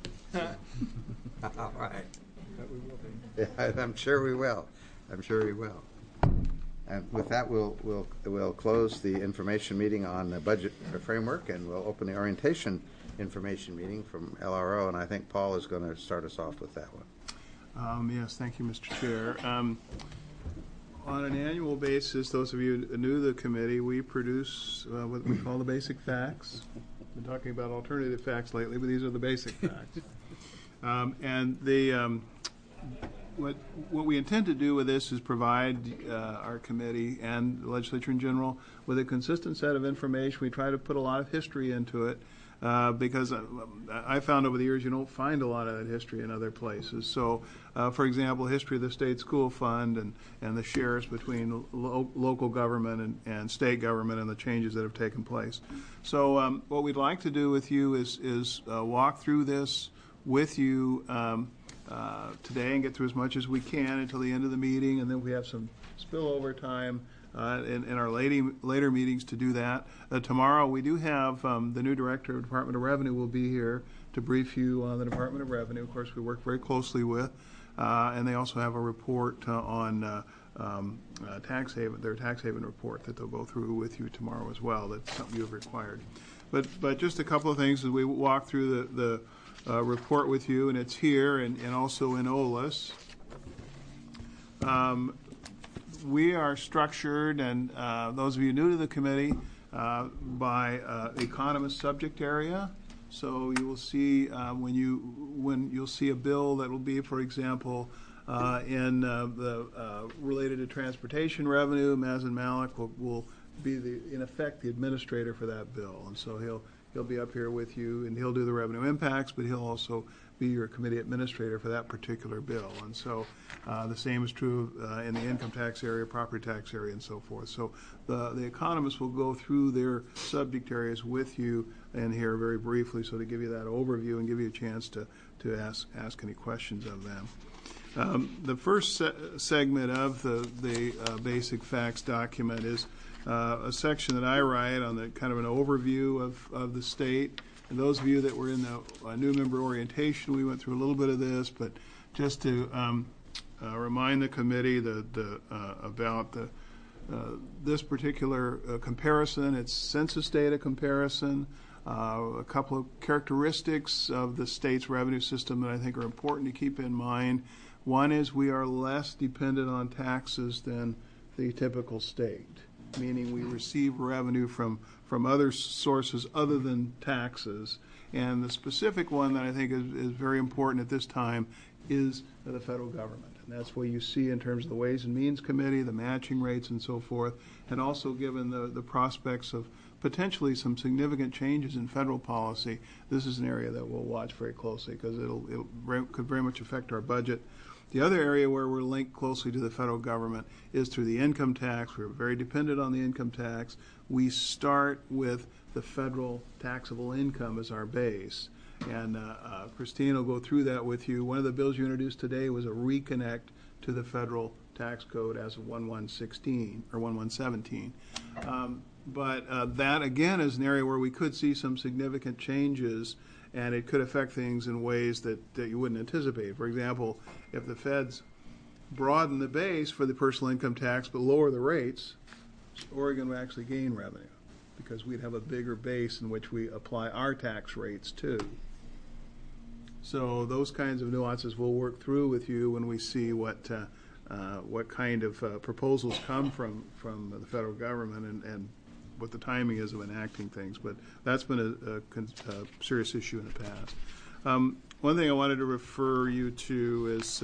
All right. Yeah, I'm sure we will. I'm sure we will. And with that, we'll close the information meeting on the budget framework, and we'll open the orientation information meeting from LRO. And I think Paul is going to start us off with that one. Yes, thank you, Mr. Chair. On an annual basis, those of you new to the committee, we produce what we call the basic facts. I've been talking about alternative facts lately, but these are the basic facts. And the what we intend to do with this is provide our committee and the legislature in general with a consistent set of information. We try to put a lot of history into it because I found over the years you don't find a lot of that history in other places. So, for example, history of the state school fund and the shares between local government and state government and the changes that have taken place. So what we'd like to do with you is walk through this with you today and get through as much as we can until the end of the meeting, and then we have some spillover time in our later meetings to do that. Tomorrow we do have the new director of Department of Revenue will be here to brief you on the Department of Revenue. Of course, we work very closely with, and they also have a report on their tax haven report that they'll go through with you tomorrow as well. That's something you've required. But just a couple of things as we walk through the report with you, and it's here and also in OLS. We are structured, and those of you new to the committee, by economist subject area. So you will see when you'll see a bill that will be, for example, in the related to transportation revenue, Mazen Malik will be in effect the administrator for that bill, and so he'll be up here with you, and he'll do the revenue impacts, but he'll also be your committee administrator for that particular bill. And so the same is true in the income tax area, property tax area, and so forth. So the economists will go through their subject areas with you and here very briefly, so to give you that overview and give you a chance to ask any questions of them. The first segment of the basic facts document is a section that I write on the kind of an overview of the state. And those of you that were in the new member orientation, we went through a little bit of this, but just to remind the committee about this particular comparison, it's census data comparison, a couple of characteristics of the state's revenue system that I think are important to keep in mind. One is we are less dependent on taxes than the typical state. meaning we receive revenue from other sources other than taxes. And the specific one that I think is very important at this time is the federal government. And that's what you see in terms of the Ways and Means Committee, the matching rates and so forth, and also given the prospects of potentially some significant changes in federal policy. This is an area that we'll watch very closely because it could very much affect our budget. The other area where we're linked closely to the federal government is through the income tax. We're very dependent on the income tax. We start with the federal taxable income as our base. And Christine will go through that with you. One of the bills you introduced today was a reconnect to the federal tax code as of 1116 or 1117. But that, again, is an area where we could see some significant changes, and it could affect things in ways that you wouldn't anticipate. For example, if the feds broaden the base for the personal income tax but lower the rates, Oregon would actually gain revenue because we'd have a bigger base in which we apply our tax rates to. So those kinds of nuances we'll work through with you when we see what kind of proposals come from the federal government and what the timing is of enacting things. But that's been a serious issue in the past. One thing I wanted to refer you to is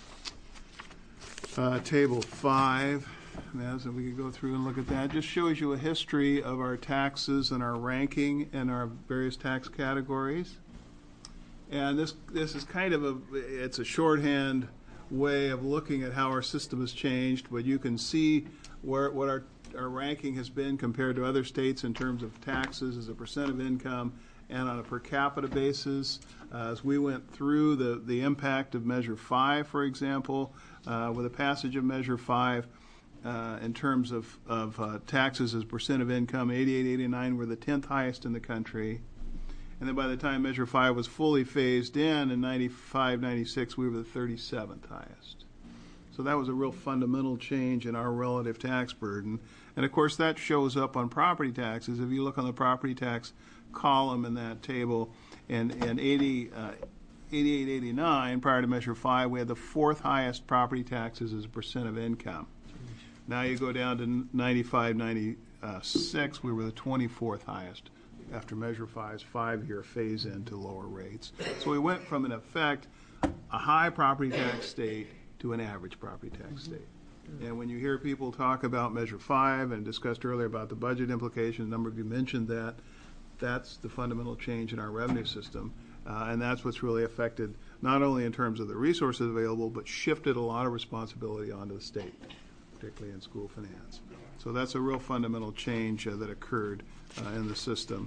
Table 5. As we could go through and look at that. It just shows you a history of our taxes and our ranking and our various tax categories. And this is kind of it's a shorthand way of looking at how our system has changed, but you can see what our ranking has been compared to other states in terms of taxes as a percent of income and on a per capita basis. As we went through the impact of Measure 5, for example, with the passage of Measure 5, in terms of taxes as percent of income, 88, 89 were the 10th highest in the country. And then by the time Measure 5 was fully phased in 95, 96, we were the 37th highest. So that was a real fundamental change in our relative tax burden. And of course that shows up on property taxes. If you look on the property tax column in that table, in 88, 89, prior to Measure 5, we had the 4th highest property taxes as a percent of income. Now you go down to 95, 96, we were the 24th highest after Measure 5's 5-year phase into lower rates. So we went from, in effect, a high property tax state to an average property tax state. And when you hear people talk about Measure 5 and discussed earlier about the budget implications, a number of you mentioned that, that's the fundamental change in our revenue system. And that's what's really affected, not only in terms of the resources available, but shifted a lot of responsibility onto the state, particularly in school finance. So that's a real fundamental change that occurred in the system.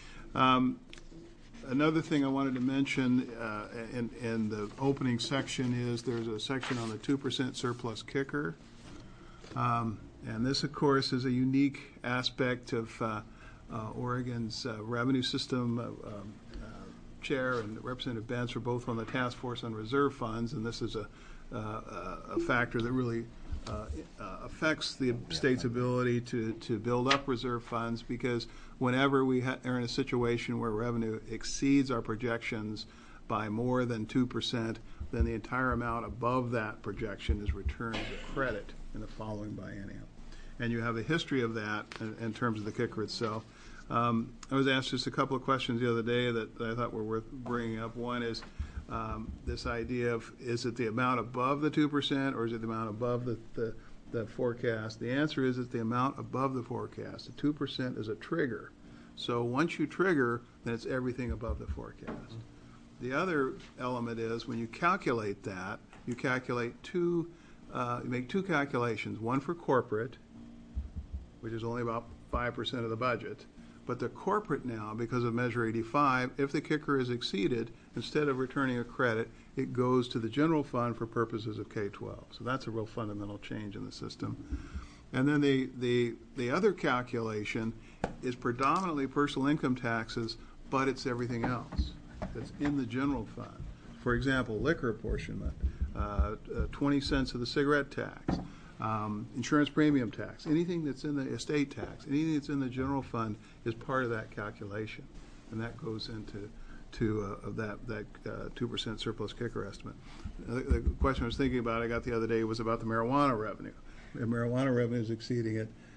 Another thing I wanted to mention in the opening section is there's a section on the 2% surplus kicker. And this, of course, is a unique aspect of Oregon's revenue system. Chair and Representative Bentz are both on the task force on reserve funds, and this is a factor that really affects the state's ability to build up reserve funds, because whenever we are in a situation where revenue exceeds our projections by more than 2%, then the entire amount above that projection is returned as a credit in the following biennium. And you have a history of that in terms of the kicker itself. I was asked just a couple of questions the other day that I thought were worth bringing up. One is this idea of, is it the amount above the 2% or is it the amount above the forecast? The answer is it's the amount above the forecast. The 2% is a trigger. So once you trigger, then it's everything above the forecast. The other element is when you calculate that, you calculate you make two calculations, one for corporate, which is only about 5% of the budget. But the corporate now, because of Measure 85, if the kicker is exceeded, instead of returning a credit, it goes to the general fund for purposes of K-12. So that's a real fundamental change in the system. And then the other calculation is predominantly personal income taxes, but it's everything else that's in the general fund. For example, liquor apportionment, 20 cents of the cigarette tax, insurance premium tax, anything that's in the estate tax, anything that's in the general fund is part of that calculation, and that goes into that 2% surplus kicker estimate. The question I was thinking about, I got the other day, was about the marijuana revenue. The marijuana revenue is exceeding it,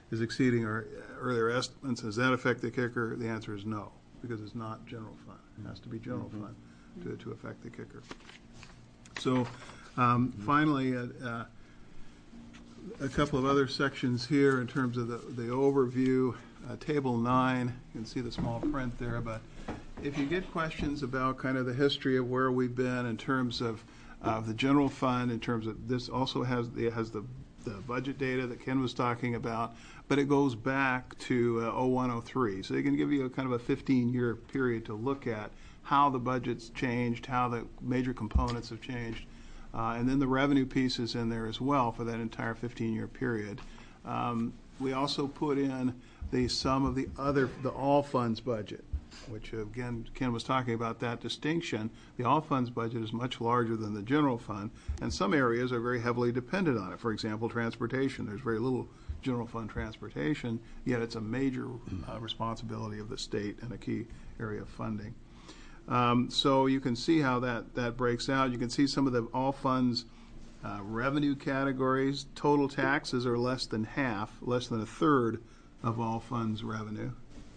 is exceeding our earlier estimates. Does that affect the kicker? The answer is no, because it's not general fund. It has to be general fund to affect the kicker. So finally, a couple of other sections here in terms of the overview. Table 9, you can see the small print there, but if you get questions about kind of the history of where we've been in terms of the general fund, in terms of this also has the budget data that Ken was talking about, but it goes back to 0103. So they can give you a kind of a 15-year period to look at how the budget's changed, how the major components have changed, and then the revenue piece is in there as well for that entire 15-year period. We also put in the sum of the all funds budget, which again, Ken was talking about that distinction. The all funds budget is much larger than the general fund, and some areas are very heavily dependent on it. For example, transportation. There's very little general fund transportation, yet it's a major responsibility of the state and a key area of funding. So you can see how that breaks out. You can see some of the all funds revenue categories. Total taxes are less than half, less than a third of all funds revenue.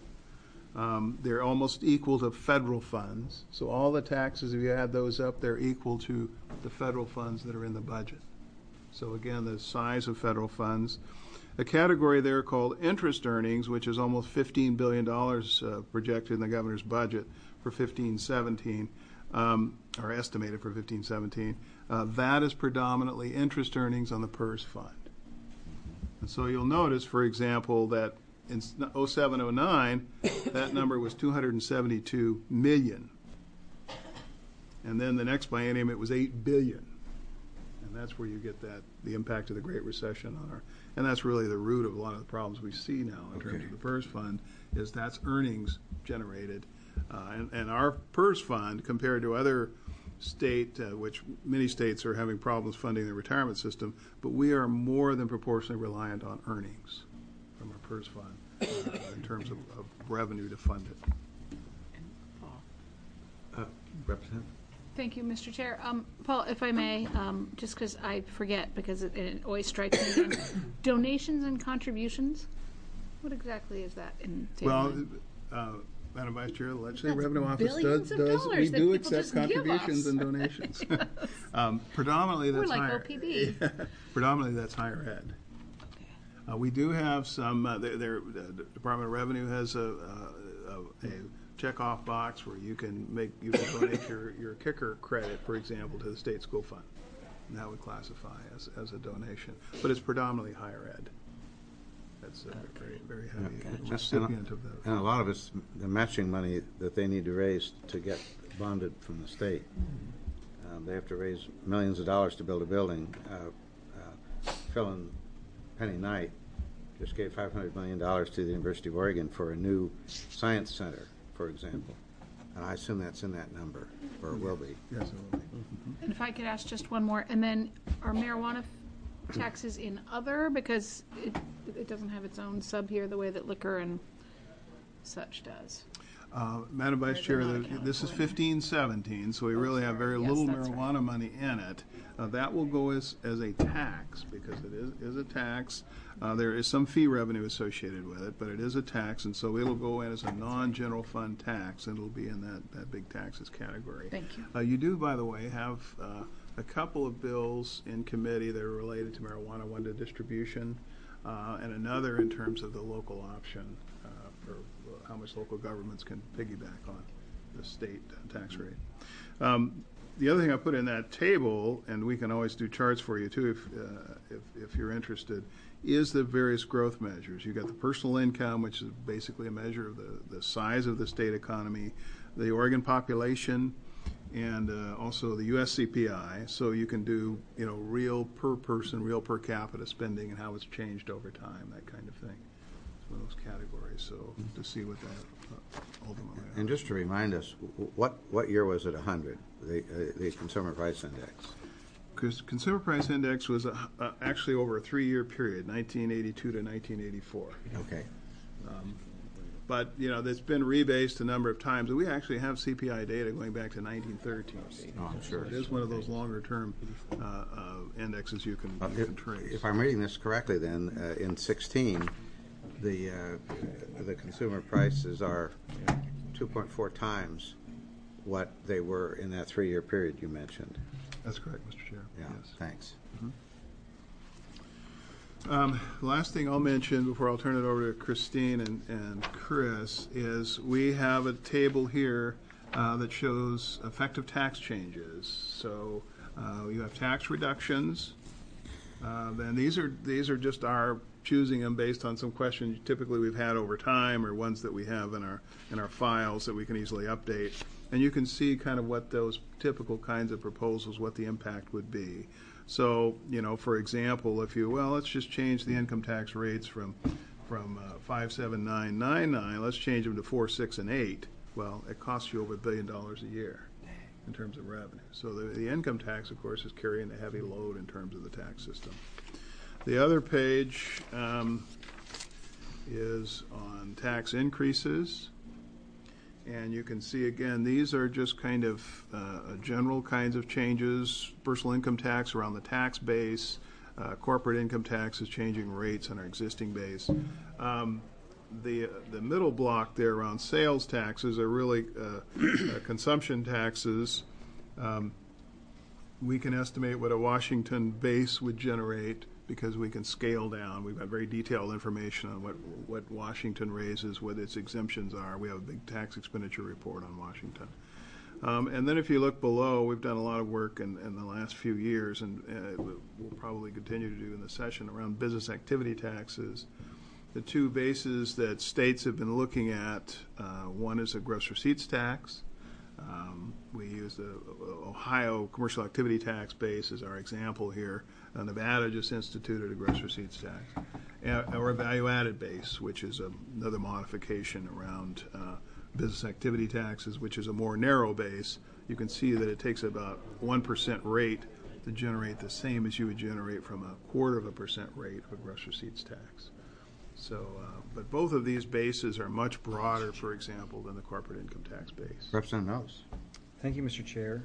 They're almost equal to federal funds. So all the taxes, if you add those up, they're equal to the federal funds that are in the budget. So again, the size of federal funds. A category there called interest earnings, which is almost $15 billion projected in the governor's budget for 15-17, or estimated for 15-17. That is predominantly interest earnings on the PERS fund. And so you'll notice, for example, that in 07-09, that number was $272 million. And then the next biennium, it was $8 billion. And that's where you get the impact of the Great Recession on our, and that's really the root of a lot of the problems we see now in terms of the PERS fund, is that's earnings generated. And our PERS fund, compared to other state, which many states are having problems funding their retirement system, but we are more than proportionally reliant on earnings from our PERS fund in terms of revenue to fund it. Representative? Thank you, Mr. Chair. Paul, if I may, just because I forget, because it always strikes me, donations and contributions, what exactly is that in table? Well, Madam Vice Chair, the Legislative That's Revenue Office billions of dollars we that do people accept just give contributions us. and donations. Predominantly that's We're like higher. OPB. Predominantly that's higher ed. Okay. We do have some, the Department of Revenue has a checkoff box where you can donate your kicker credit, for example, to the state school fund. And that would classify as a donation. But it's predominantly higher ed. That's very heavy recipient of those. And a lot of it's the matching money that they need to raise to get bonded from the state. They have to raise millions of dollars to build a building. Phil and Penny Knight just gave $500 million to the University of Oregon for a new science center, for example. And I assume that's in that number, or it will be. Yes, it will be. And if I could ask just one more, and then are marijuana taxes in other, because it doesn't have its own sub here the way that liquor and such does. Madam Vice They're Chair, not accounted this is for. 15-17, so we really have very Yes, little that's right. marijuana money in it. That will go as a tax, because it is a tax. There is some fee revenue associated with it, but it is a tax, and so it'll go in as a non-general fund tax, and it'll be in that big taxes category. Thank you. You do, by the way, have a couple of bills in committee that are related to marijuana, one to distribution, and another in terms of the local option for how much local governments can piggyback on the state tax rate. The other thing I put in that table, and we can always do charts for you too if you're interested, is the various growth measures. You've got the personal income, which is basically a measure of the size of the state economy, the Oregon population, and also the U.S. CPI. So you can do, real per person, real per capita spending and how it's changed over time, that kind of thing. It's one of those categories. So to see what that ultimately. And just to remind us, what year was it 100, the Consumer Price Index? Because Consumer Price Index was actually over a 3-year period, 1982 to 1984. Okay. But, it's been rebased a number of times. And we actually have CPI data going back to 1913. Oh, I'm sure. So it is one of those longer-term indexes you can trade. If I'm reading this correctly, then, in 16, the consumer prices are 2.4 times what they were in that 3-year period you mentioned. That's correct, Mr. Chair. Yeah, Yes. thanks. The last thing I'll mention before I'll turn it over to Christine and Chris is we have a table here that shows effective tax changes. So you have tax reductions. Then these are just our choosing them based on some questions typically we've had over time or ones that we have in our files that we can easily update. And you can see kind of what those typical kinds of proposals, what the impact would be. So, for example, let's just change the income tax rates from 57999, let's change them to 4, 6, and 8. Well, it costs you over $1 billion a year in terms of revenue. So the income tax, of course, is carrying a heavy load in terms of the tax system. The other page is on tax increases. And you can see, again, these are just kind of general kinds of changes. Personal income tax around the tax base. Corporate income tax is changing rates on our existing base. The middle block there around sales taxes are really consumption taxes. We can estimate what a Washington base would generate because we can scale down. We've got very detailed information on what Washington raises, what its exemptions are. We have a big tax expenditure report on Washington. And then if you look below, we've done a lot of work in the last few years, and we'll probably continue to do in the session around business activity taxes. The two bases that states have been looking at, one is a gross receipts tax. We use the Ohio commercial activity tax base as our example here. Nevada just instituted a gross receipts tax. Or a value-added base, which is another modification around business activity taxes, which is a more narrow base. You can see that it takes about 1% rate to generate the same as you would generate from a 0.25% rate of a gross receipts tax. So, but both of these bases are much broader, for example, than the corporate income tax base. Representative Knowles. Thank you, Mr. Chair.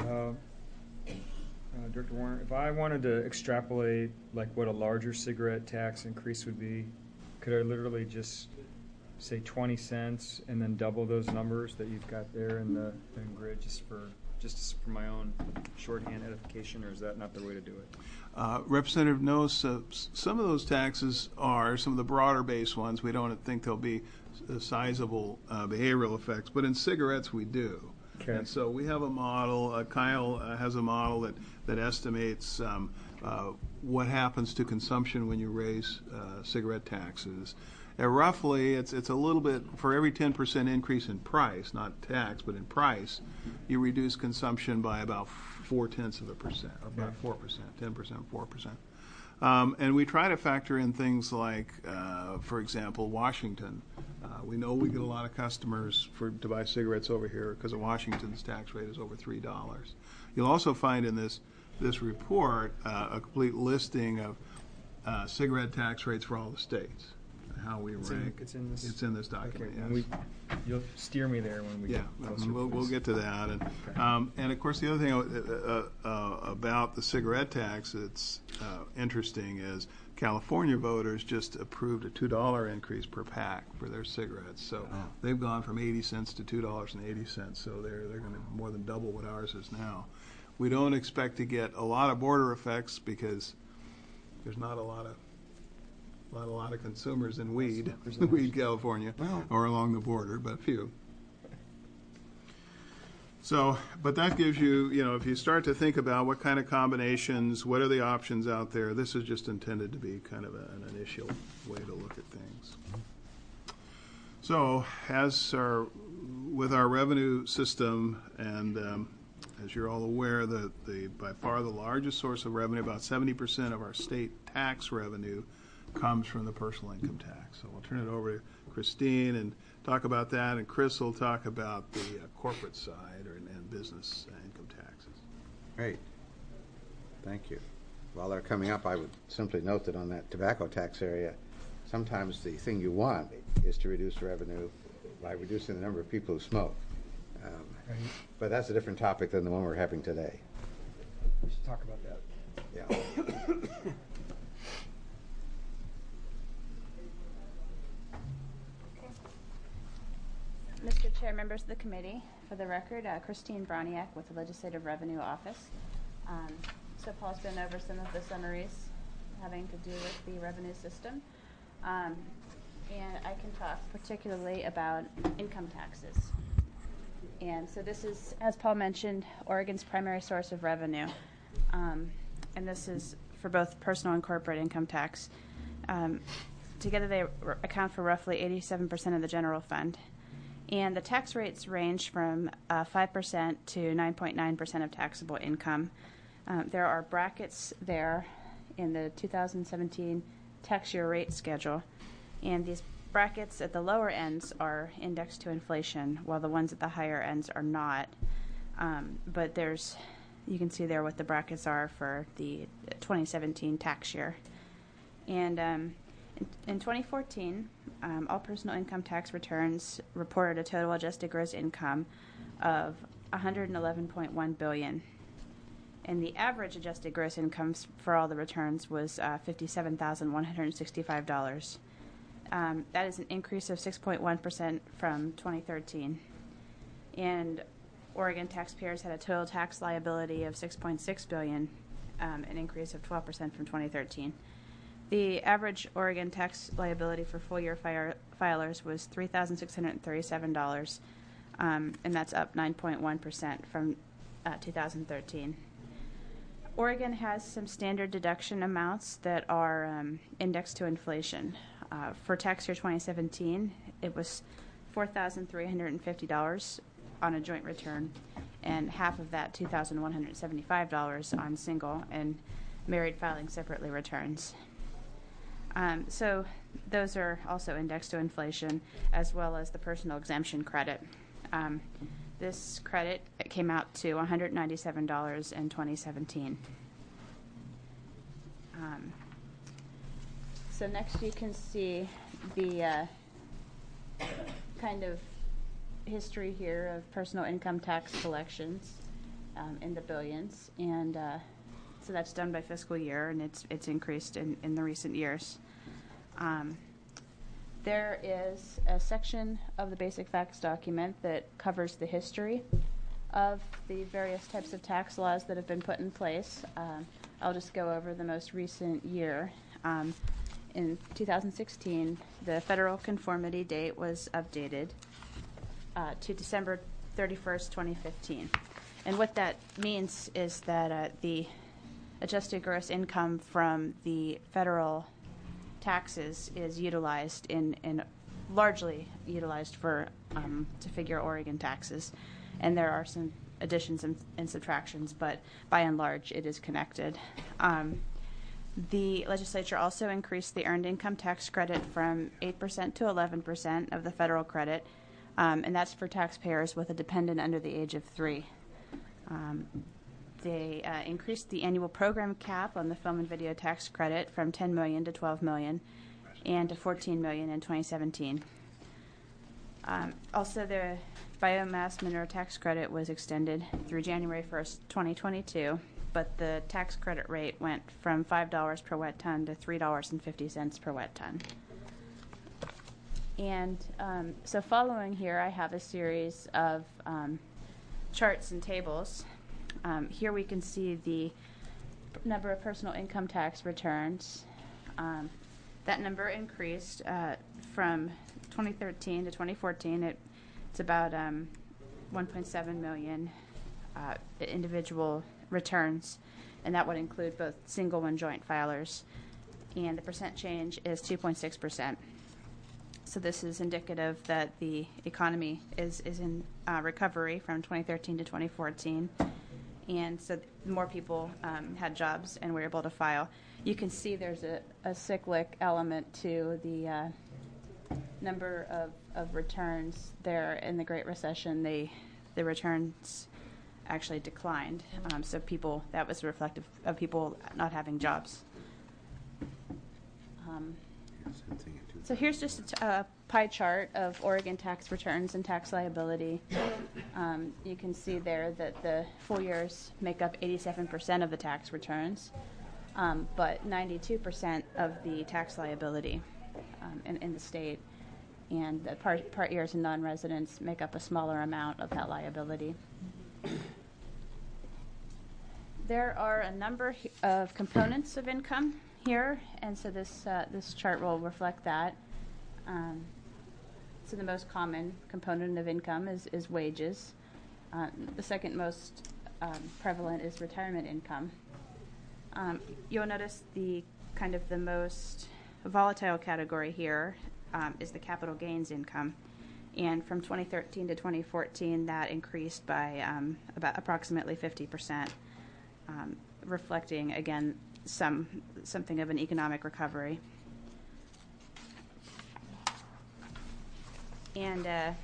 Director Warner, if I wanted to extrapolate like what a larger cigarette tax increase would be, could I literally just say 20 cents and then double those numbers that you've got there in the grid just for my own shorthand edification, or is that not the way to do it? Representative Knowles, some of those taxes are some of the broader base ones. We don't think there'll be sizable behavioral effects, but in cigarettes we do. Okay. And so we have a model, Kyle has a model that estimates what happens to consumption when you raise cigarette taxes. Roughly, it's a little bit, for every 10% increase in price, not tax, but in price, you reduce consumption by about 0.4%, or about 4%, 10%, 4%. And we try to factor in things like, for example, Washington. We know we get a lot of customers to buy cigarettes over here because Washington's tax rate is over $3. You'll also find in this report a complete listing of cigarette tax rates for all the states. How we rank. It's in this document. Okay, yes. You'll steer me there when we get closer. We'll get to that. And of course, the other thing about the cigarette tax that's interesting is California voters just approved a $2 increase per pack for their cigarettes. So they've gone from 80 cents to $2.80. So they're going to more than double what ours is now. We don't expect to get a lot of border effects because there's not a lot of consumers in weed, California, or along the border, but few. So, but that gives you, if you start to think about what kind of combinations, what are the options out there, this is just intended to be kind of an initial way to look at things. So, with our revenue system, and as you're all aware, by far the largest source of revenue, about 70% of our state tax revenue comes from the personal income tax. So we'll turn it over to Christine and talk about that, and Chris will talk about the corporate side and business income taxes. Great. Thank you. While they're coming up, I would simply note that on that tobacco tax area, sometimes the thing you want is to reduce revenue by reducing the number of people who smoke. But that's a different topic than the one we're having today. We should talk about that. Yeah. Mr. Chair, members of the committee, for the record, Christine Broniak with the Legislative Revenue Office. So Paul's been over some of the summaries having to do with the revenue system. And I can talk particularly about income taxes. And so this is, as Paul mentioned, Oregon's primary source of revenue. And this is for both personal and corporate income tax. Together they account for roughly 87% of the general fund. And the tax rates range from 5% to 9.9% of taxable income. There are brackets there in the 2017 tax year rate schedule. And these brackets at the lower ends are indexed to inflation, while the ones at the higher ends are not. But you can see there what the brackets are for the 2017 tax year. And in 2014, all personal income tax returns reported a total adjusted gross income of $111.1 billion. And the average adjusted gross income for all the returns was $57,165. That is an increase of 6.1% from 2013. And Oregon taxpayers had a total tax liability of $6.6 billion, an increase of 12% from 2013. The average Oregon tax liability for full-year filers was $3,637, and that's up 9.1% from 2013. Oregon has some standard deduction amounts that are indexed to inflation. For tax year 2017, it was $4,350 on a joint return, and half of that, $2,175, on single and married filing separately returns. So those are also indexed to inflation, as well as the personal exemption credit. This credit came out to $197 in 2017. So next you can see the kind of history here of personal income tax collections in the billions, and so that's done by fiscal year, and it's increased in the recent years. There is a section of the Basic Facts document that covers the history of the various types of tax laws that have been put in place. I'll just go over the most recent year. In 2016, the federal conformity date was updated to December 31st, 2015. And what that means is that the adjusted gross income from the federal taxes is utilized largely utilized for to figure Oregon taxes, and there are some additions and subtractions, but by and large it is connected. The legislature also increased the earned income tax credit from 8% to 11% of the federal credit, and that's for taxpayers with a dependent under the age of 3. They increased the annual program cap on the film and video tax credit from $10 million to $12 million and to $14 million in 2017. Also, the biomass manure tax credit was extended through January 1st, 2022, but the tax credit rate went from $5 per wet ton to $3.50 per wet ton. And so following here, I have a series of charts and tables. Here we can see the number of personal income tax returns. That number increased from 2013 to 2014. It's about 1.7 million individual returns, and that would include both single and joint filers. And the percent change is 2.6%. So this is indicative that the economy is in recovery from 2013 to 2014. And so more people had jobs and were able to file. You can see there's a cyclic element to the number of returns there. In the Great Recession, the returns actually declined. So that was reflective of people not having jobs. So here's just a pie chart of Oregon tax returns and tax liability. You can see there that the full years make up 87% of the tax returns, but 92% of the tax liability in the state. and the part years and non-residents make up a smaller amount of that liability. There are a number of components of income here, and so this chart will reflect that. So the most common component of income is wages. The second most prevalent is retirement income. You'll notice the most volatile category here is the capital gains income. And from 2013 to 2014, that increased by about approximately 50%, reflecting, again, something of an economic recovery. And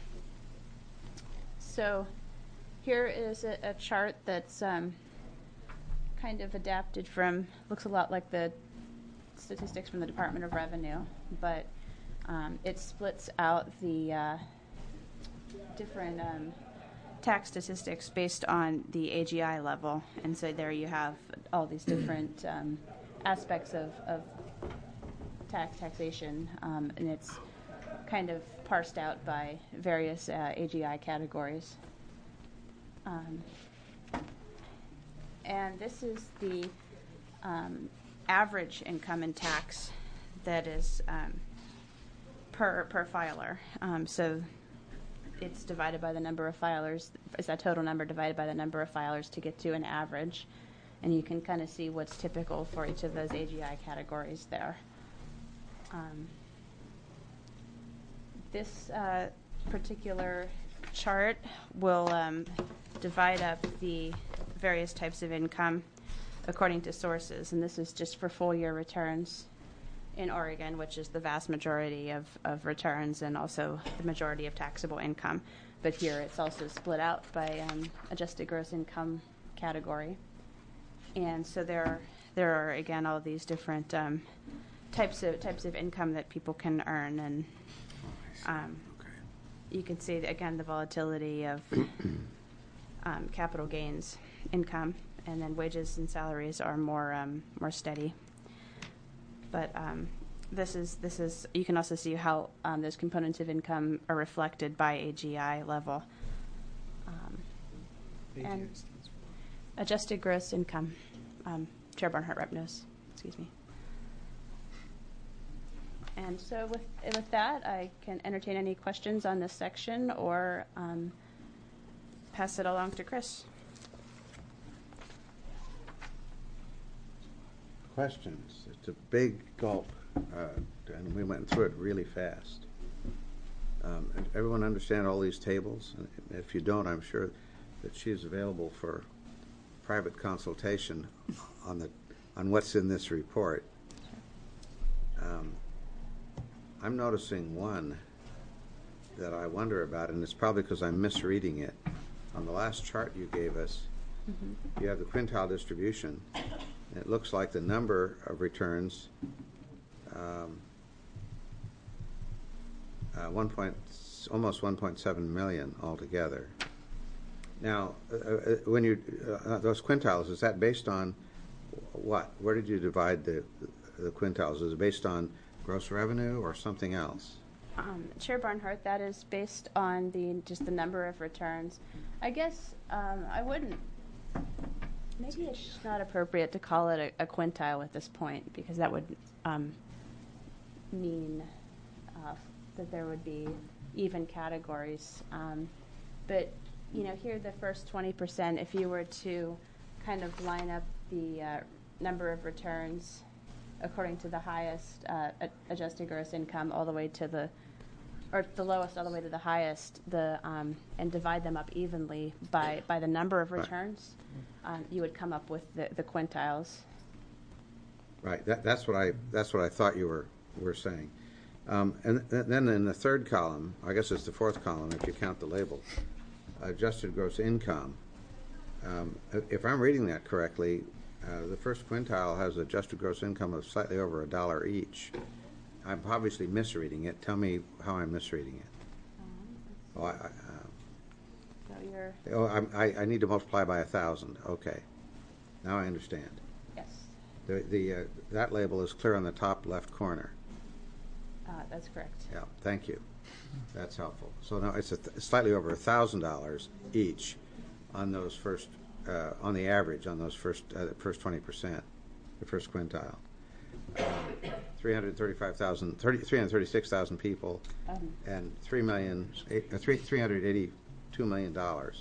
so here is a chart that's kind of adapted from, looks a lot like the statistics from the Department of Revenue, but it splits out the different tax statistics based on the AGI level. And so there you have all these different aspects of taxation, and it's kind of parsed out by various AGI categories. And this is the average income and tax that is per filer. So it's divided by the number of filers. It's that total number divided by the number of filers to get to an average. And you can kind of see what's typical for each of those AGI categories there. This particular chart will divide up the various types of income according to sources, and this is just for full year returns in Oregon, which is the vast majority of returns and also the majority of taxable income. But here it's also split out by adjusted gross income category. And so there are again all these different types of income that people can earn, and you can see again the volatility of capital gains income, and then wages and salaries are more steady. But this is you can also see how those components of income are reflected by AGI level. And adjusted gross income, Chair Barnhart knows. Excuse me. And so with that, I can entertain any questions on this section or pass it along to Chris. Questions? It's a big gulp, and we went through it really fast. And everyone understand all these tables? And if you don't, I'm sure that she is available for private consultation on what's in this report. I'm noticing one that I wonder about, and it's probably because I'm misreading it. On the last chart you gave us, you have the quintile distribution. And it looks like the number of returns, almost 1.7 million altogether. Now, when you those quintiles, is that based on what? Where did you divide the quintiles? Is it based on gross revenue or something else? Chair Barnhart, that is based on just the number of returns. I guess I wouldn't. Maybe it's not appropriate to call it a quintile at this point, because that would mean that there would be even categories. But here the first 20%, if you were to kind of line up the number of returns according to the highest adjusted gross income all the way to the lowest all the way to the highest, and divide them up evenly by the number of returns, you would come up with the quintiles. Right. That's what I thought you were saying. And then in the third column, I guess it's the fourth column if you count the label, adjusted gross income. If I'm reading that correctly, the first quintile has adjusted gross income of slightly over $1 each. I'm obviously misreading it. Tell me how I'm misreading it. I need to multiply by 1,000. Okay, now I understand. Yes. That label is clear on the top left corner. That's correct. Yeah. Thank you. That's helpful. So now it's slightly over $1,000 each on those first, on the average on those first 20%, the first quintile. 336,000 people, and $382 million.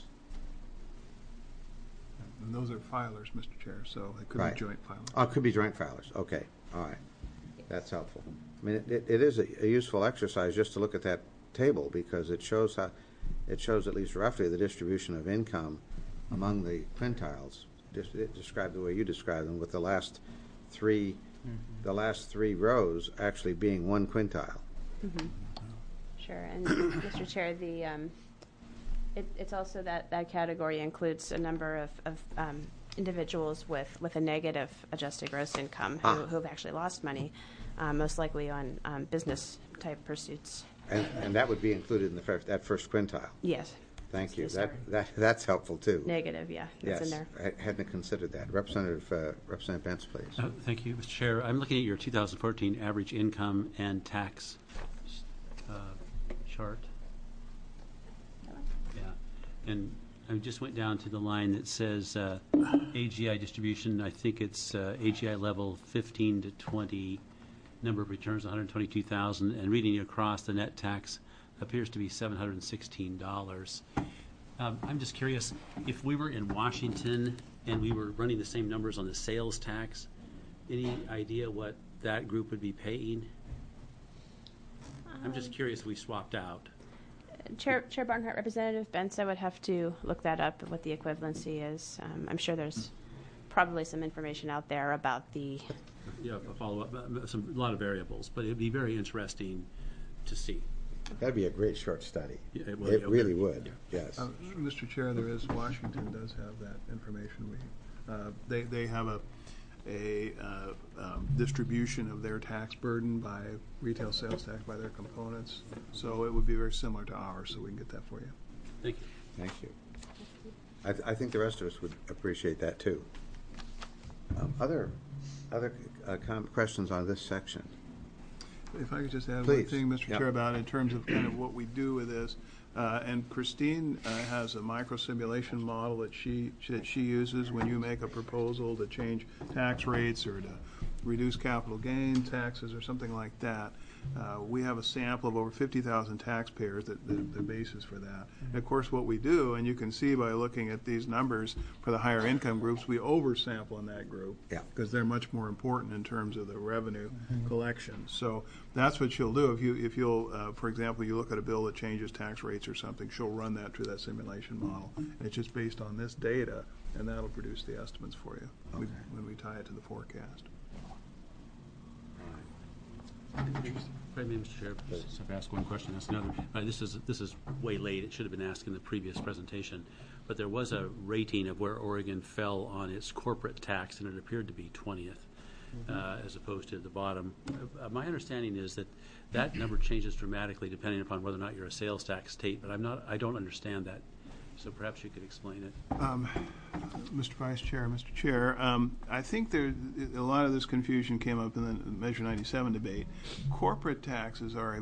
And those are filers, Mr. Chair, so it could Right. be joint filers. Oh, it could be joint filers. Okay, all right. That's helpful. I mean, it is a useful exercise just to look at that table because it shows at least roughly the distribution of income among the quintiles. It described the way you described them, with the last three rows actually being one quintile. Sure, and Mr. Chair, it's also that category includes a number of individuals with a negative adjusted gross income who have actually lost money, most likely on business type pursuits. And that would be included in that first quintile. Yes. Thank you. Yes, sir. That's helpful too. Negative, yeah, that's in there. I hadn't considered that. Representative Pence, please. Thank you, Mr. Chair. I'm looking at your 2014 average income and tax chart. Yeah, and I just went down to the line that says AGI distribution. I think it's AGI level 15 to 20, number of returns 122,000, and reading across, the net tax appears to be $716. I'm just curious, if we were in Washington and we were running the same numbers on the sales tax, any idea what that group would be paying? I'm just curious if we swapped out. Chair Barnhart, Representative Bentz, I would have to look that up, what the equivalency is. I'm sure there's probably some information out there about the... Yeah, a follow-up, a lot of variables, but it'd be very interesting to see. That'd be a great short study. Yeah, it really would. Yes. Mr. Chair, Washington does have that information. They have a distribution of their tax burden by retail sales tax by their components. So it would be very similar to ours, so we can get that for you. Thank you. Thank you. I think the rest of us would appreciate that too. Other questions on this section? If I could just add Please. one thing, Mr. Yep. Chair, about in terms of kind of what we do with this. And Christine has a micro simulation model that she uses when you make a proposal to change tax rates or to reduce capital gain taxes or something like that. We have a sample of over 50,000 taxpayers, the basis for that. And of course, what we do, and you can see by looking at these numbers for the higher income groups, we oversample in that group because they're much more important in terms of the revenue collection. So that's what she'll do. If you'll, for example, you look at a bill that changes tax rates or something, she'll run that through that simulation model. And it's just based on this data, and that'll produce the estimates for you when we tie it to the forecast. Maybe, Mr. Chair, just if I ask one question, ask another. This is way late. It should have been asked in the previous presentation. But there was a rating of where Oregon fell on its corporate tax, and it appeared to be 20th, as opposed to the bottom. My understanding is that number changes dramatically depending upon whether or not you're a sales tax state. But I don't understand that. So perhaps you could explain it. Mr. Vice Chair, Mr. Chair, I think a lot of this confusion came up in the Measure 97 debate. Corporate taxes are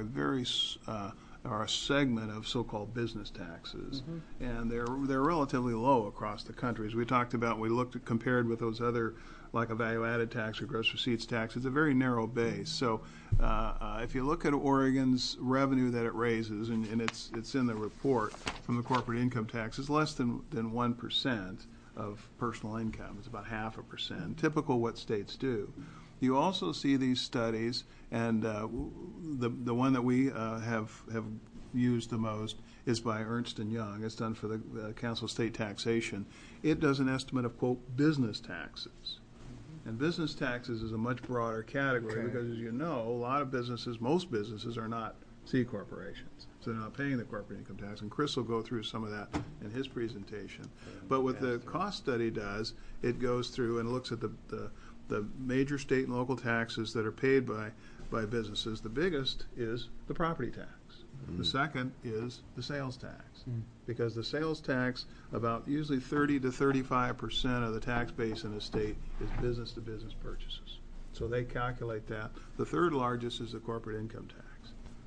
a segment of so-called business taxes, and they're relatively low across the country. As we talked about, compared with those other, like a value-added tax or gross receipts tax, it's a very narrow base. So if you look at Oregon's revenue that it raises, and it's in the report from the corporate income tax, it's less than 1% of personal income. It's about 0.5%, typical what states do. You also see these studies, and the one that we have used the most is by Ernst & Young. It's done for the Council of State Taxation. It does an estimate of, quote, business taxes. And business taxes is a much broader category because, as you know, a lot of businesses, most businesses are not C corporations. So they're not paying the corporate income tax. And Chris will go through some of that in his presentation. But what the cost study does, it goes through and looks at the major state and local taxes that are paid by businesses. The biggest is the property tax. The second is the sales tax, because the sales tax, about usually 30 to 35% of the tax base in a state is business-to-business purchases. So they calculate that. The third largest is the corporate income tax.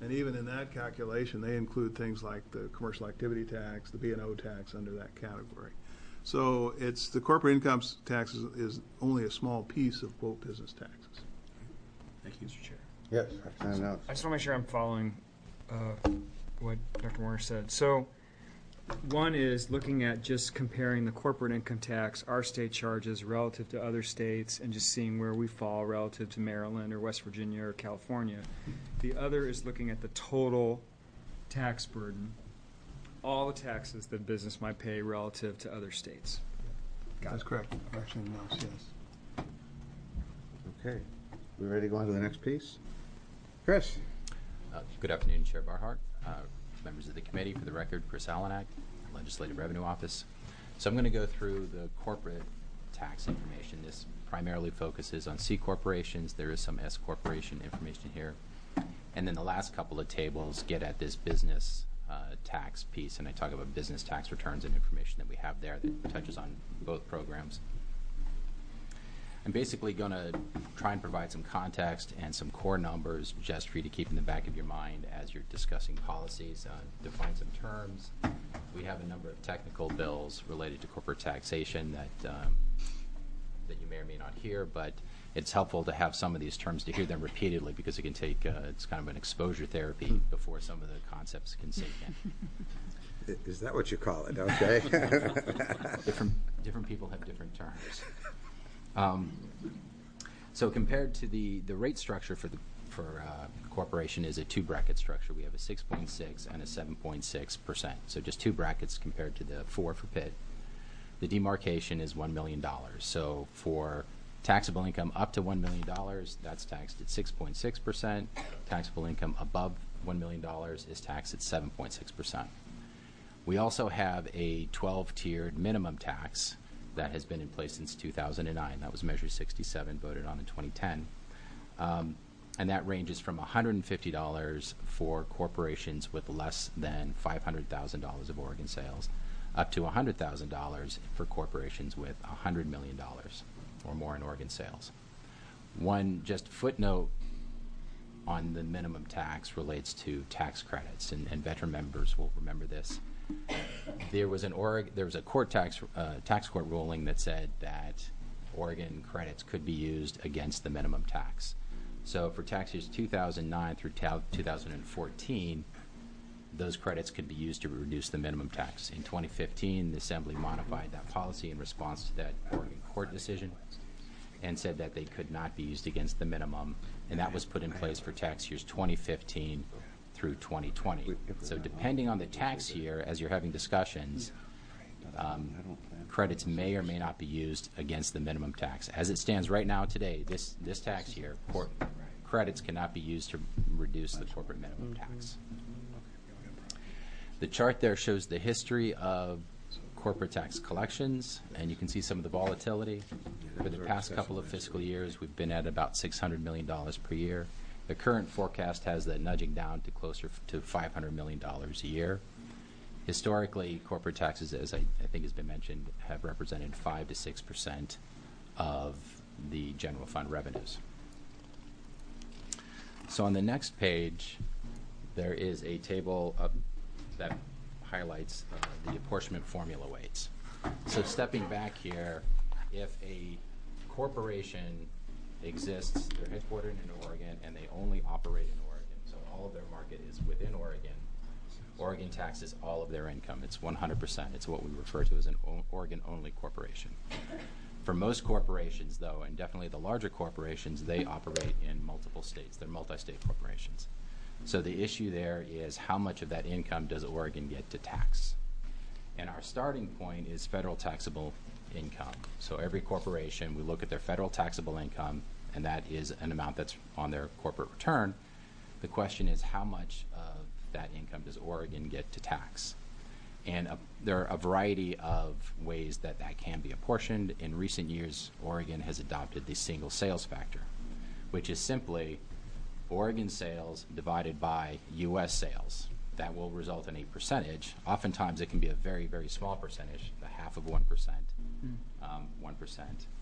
And even in that calculation, they include things like the commercial activity tax, the B&O tax under that category. So it's the corporate income tax is only a small piece of quote business taxes. Thank you, Mr. Chair. Yes, I know. I just want to make sure I'm following what Dr. Warner said. So one is looking at just comparing the corporate income tax, our state charges relative to other states, and just seeing where we fall relative to Maryland or West Virginia or California. The other is looking at the total tax burden, all the taxes that business might pay relative to other states. That's correct. Actually, no, yes. Okay. We ready to go on to the next piece? Chris? Good afternoon, Chair Barhart, members of the committee. For the record, Chris Allenack, Legislative Revenue Office. So I'm going to go through the corporate tax information. This primarily focuses on C corporations. There is some S corporation information here. And then the last couple of tables get at this business tax piece, and I talk about business tax returns and information that we have there that touches on both programs. I'm basically going to try and provide some context and some core numbers just for you to keep in the back of your mind as you're discussing policies, define some terms. We have a number of technical bills related to corporate taxation that you may or may not hear, but it's helpful to have some of these terms, to hear them repeatedly, because it can take, it's kind of an exposure therapy before some of the concepts can sink in. Is that what you call it? Okay. Different people have different terms. So compared to the rate structure for corporation is a two-bracket structure. We have a 6.6 and a 7.6%. So just two brackets compared to the 4 for Pitt. The demarcation is $1 million. So for taxable income up to $1 million, that's taxed at 6.6%. Taxable income above $1 million is taxed at 7.6%. We also have a 12-tiered minimum tax that has been in place since 2009. That was Measure 67, voted on in 2010. And that ranges from $150 for corporations with less than $500,000 of Oregon sales, up to $100,000 for corporations with $100 million or more in Oregon sales. One just footnote on the minimum tax relates to tax credits, and veteran members will remember this. There was a court tax court ruling that said that Oregon credits could be used against the minimum tax. So for tax years 2009 through 2014, those credits could be used to reduce the minimum tax. In 2015, the Assembly modified that policy in response to that Oregon court decision and said that they could not be used against the minimum, and that was put in place for tax years 2015 through 2020. So depending on the tax year, as you're having discussions, credits may or may not be used against the minimum tax. As it stands right now today, this tax year, credits cannot be used to reduce the corporate minimum tax. The chart there shows the history of corporate tax collections, and you can see some of the volatility. For the past couple of fiscal years, we've been at about $600 million per year. The current forecast has that nudging down to closer to $500 million a year. Historically, corporate taxes, as I think has been mentioned, have represented 5 to 6% of the general fund revenues. So on the next page, there is a table that highlights the apportionment formula weights. So stepping back here, if a corporation exists, they're headquartered in Oregon, and they only operate in Oregon, so all of their market is within Oregon, Oregon taxes all of their income. It's 100%. It's what we refer to as an Oregon-only corporation. For most corporations, though, and definitely the larger corporations, they operate in multiple states. They're multi-state corporations. So the issue there is how much of that income does Oregon get to tax? And our starting point is federal taxable income. So every corporation, we look at their federal taxable income, and that is an amount that's on their corporate return. The question is, how much of that income does Oregon get to tax? And there are a variety of ways that that can be apportioned. In recent years, Oregon has adopted the single sales factor, which is simply Oregon sales divided by U.S. sales. That will result in a percentage. Oftentimes, it can be a very, very small percentage, a half of 1%, 1%.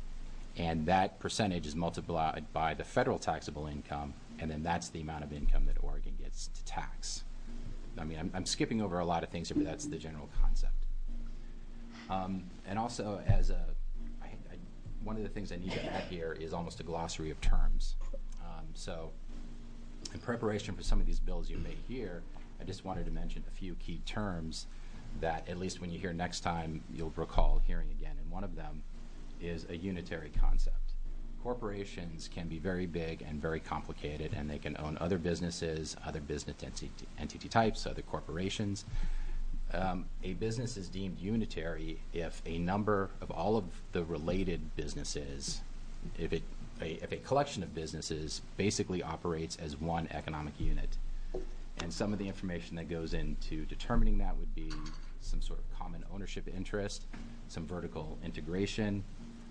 And that percentage is multiplied by the federal taxable income, and then that's the amount of income that Oregon gets to tax. I mean, I'm skipping over a lot of things here, but that's the general concept. And also, one of the things I need to add here is almost a glossary of terms. So in preparation for some of these bills you may hear, I just wanted to mention a few key terms that, at least when you hear next time, you'll recall hearing again. And one of them is a unitary concept. Corporations can be very big and very complicated, and they can own other businesses, other business entity types, other corporations. A business is deemed unitary if a number of all of the related businesses, if a collection of businesses basically operates as one economic unit. And some of the information that goes into determining that would be some sort of common ownership interest, some vertical integration,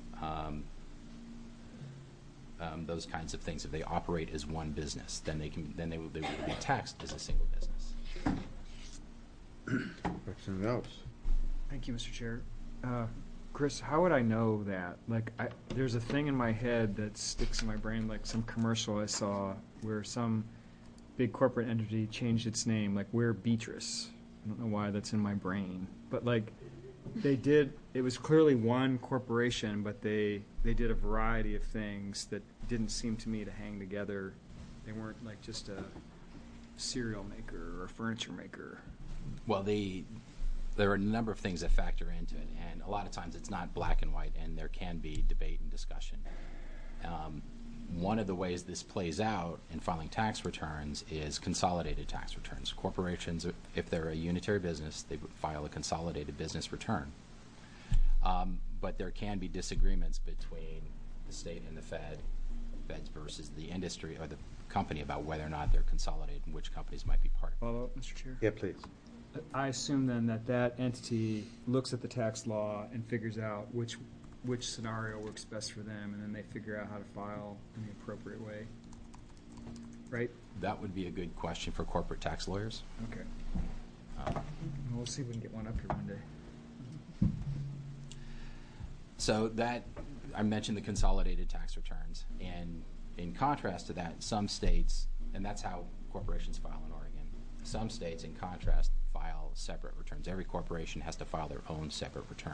those kinds of things. If they operate as one business, then they would be taxed as a single business. Question else? Thank you, Mr. Chair. Chris, how would I know that? Like, there's a thing in my head that sticks in my brain, like some commercial I saw where some big corporate entity changed its name, like we're Beatrice. I don't know why that's in my brain, but like it was clearly one corporation, but they did a variety of things that didn't seem to me to hang together. They weren't like just a cereal maker or a furniture maker. Well, there are a number of things that factor into it, and a lot of times it's not black and white, and there can be debate and discussion. One of the ways this plays out in filing tax returns is consolidated tax returns. Corporations, if they're a unitary business, they file a consolidated business return. But there can be disagreements between the state and the feds versus the industry or the company about whether or not they're consolidated and which companies might be part of it. Follow up, Mr. Chair? Yeah, please. I assume then that entity looks at the tax law and figures out which scenario works best for them, and then they figure out how to file in the appropriate way, right? That would be a good question for corporate tax lawyers. Okay. We'll see if we can get one up here one day. So that, I mentioned the consolidated tax returns, and in contrast to that, some states, and that's how corporations file in Oregon, some states, in contrast, file separate returns. Every corporation has to file their own separate return.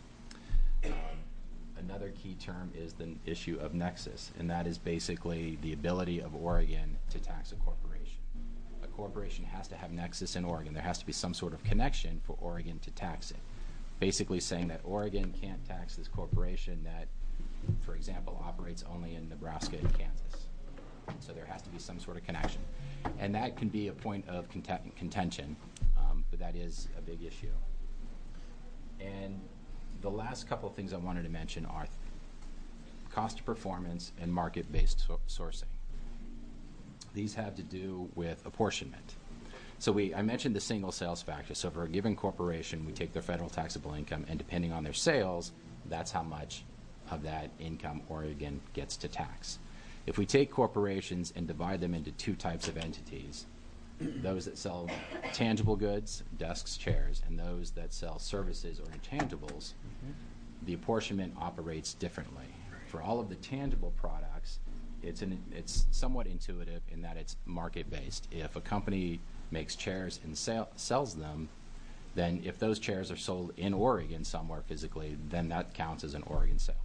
Another key term is the issue of nexus, and that is basically the ability of Oregon to tax a corporation. A corporation has to have nexus in Oregon. There has to be some sort of connection for Oregon to tax it. Basically saying that Oregon can't tax this corporation that, for example, operates only in Nebraska and Kansas. So there has to be some sort of connection. And that can be a point of contention, but that is a big issue. And the last couple of things I wanted to mention are cost of performance and market-based sourcing. These have to do with apportionment. So I mentioned the single sales factor. So for a given corporation, we take their federal taxable income, and depending on their sales, that's how much of that income Oregon gets to tax. If we take corporations and divide them into two types of entities, those that sell tangible goods, desks, chairs, and those that sell services or intangibles, the apportionment operates differently. For all of the tangible products, it's somewhat intuitive in that it's market-based. If a company makes chairs and sells them, then if those chairs are sold in Oregon somewhere physically, then that counts as an Oregon sale.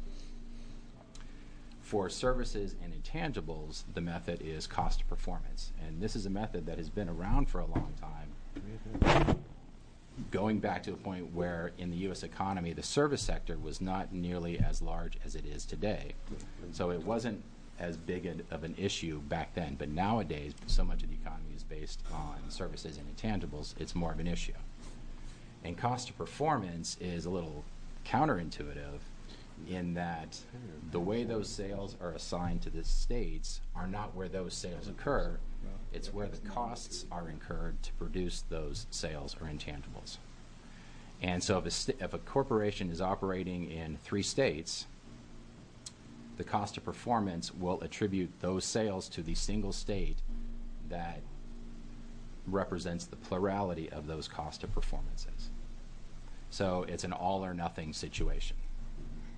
For services and intangibles, the method is cost of performance. And this is a method that has been around for a long time, going back to a point where in the U.S. economy, the service sector was not nearly as large as it is today. So it wasn't as big of an issue back then. But nowadays, so much of the economy is based on services and intangibles, it's more of an issue. And cost of performance is a little counterintuitive in that the way those sales are assigned to the states are not where those sales occur. It's where the costs are incurred to produce those sales or intangibles. And so if a corporation is operating in 3 states, the cost of performance will attribute those sales to the single state that represents the plurality of those cost of performances. So it's an all or nothing situation.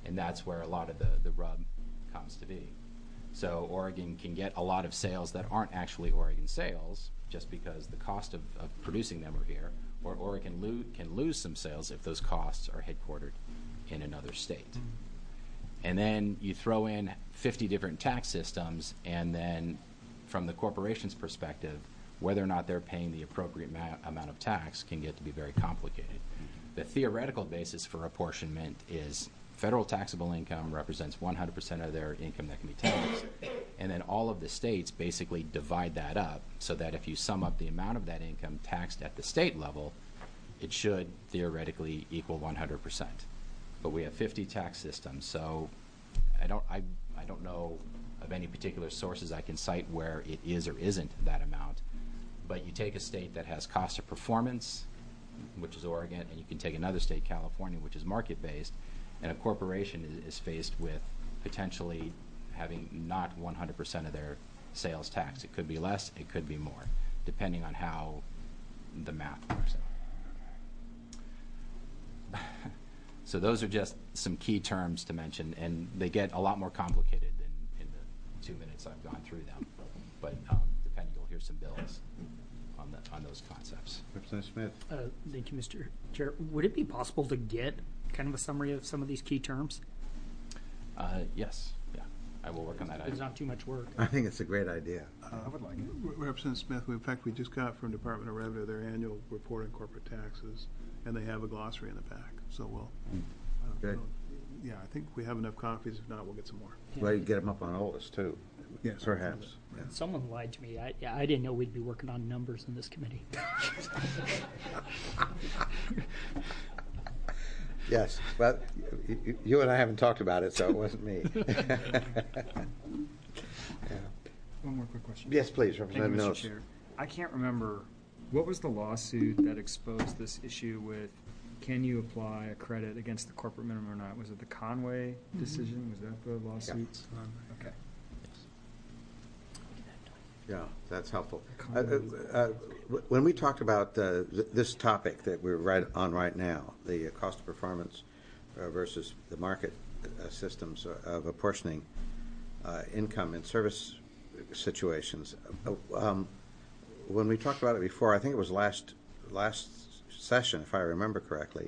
And that's where a lot of the rub comes to be. So Oregon can get a lot of sales that aren't actually Oregon sales just because the cost of producing them are here, or Oregon can lose some sales if those costs are headquartered in another state. And then you throw in 50 different tax systems, and then from the corporation's perspective, whether or not they're paying the appropriate amount of tax can get to be very complicated. The theoretical basis for apportionment is federal taxable income represents 100% of their income that can be taxed, and then all of the states basically divide that up so that if you sum up the amount of that income taxed at the state level, it should theoretically equal 100%. But we have 50 tax systems, so I don't know of any particular sources I can cite where it is or isn't that amount. But you take a state that has cost of performance, which is Oregon, and you can take another state, California, which is market-based, and a corporation is faced with potentially having not 100% of their sales taxed. It could be less, it could be more, depending on how the math works out. So those are just some key terms to mention, and they get a lot more complicated than in the 2 minutes I've gone through them. But depending, you'll hear some bills on those concepts. Representative Smith. Thank you, Mr. Chair. Would it be possible to get kind of a summary of some of these key terms? Yes, yeah. I will work on that. It's not too much work. I think it's a great idea. I would like it. Representative Smith, in fact, we just got from Department of Revenue their annual report on corporate taxes, and they have a glossary in the back. So we'll. Good. Yeah, I think we have enough copies. If not, we'll get some more. Well, you get them up on OLS too. Yes, Perhaps. Yeah. Someone lied to me. I didn't know we'd be working on numbers in this committee. Yes, but you and I haven't talked about it, so it wasn't me. Yeah. One more quick question. Yes, please, Thank you, Representative Mr. Mills. Chair. I can't remember, what was the lawsuit that exposed this issue with, can you apply a credit against the corporate minimum or not? Was it the Conway decision? Was that the lawsuit? Okay. Yeah, that's helpful. When we talked about this topic that we're right now, the cost of performance versus the market systems of apportioning income in service situations, when we talked about it before, I think it was last session, if I remember correctly,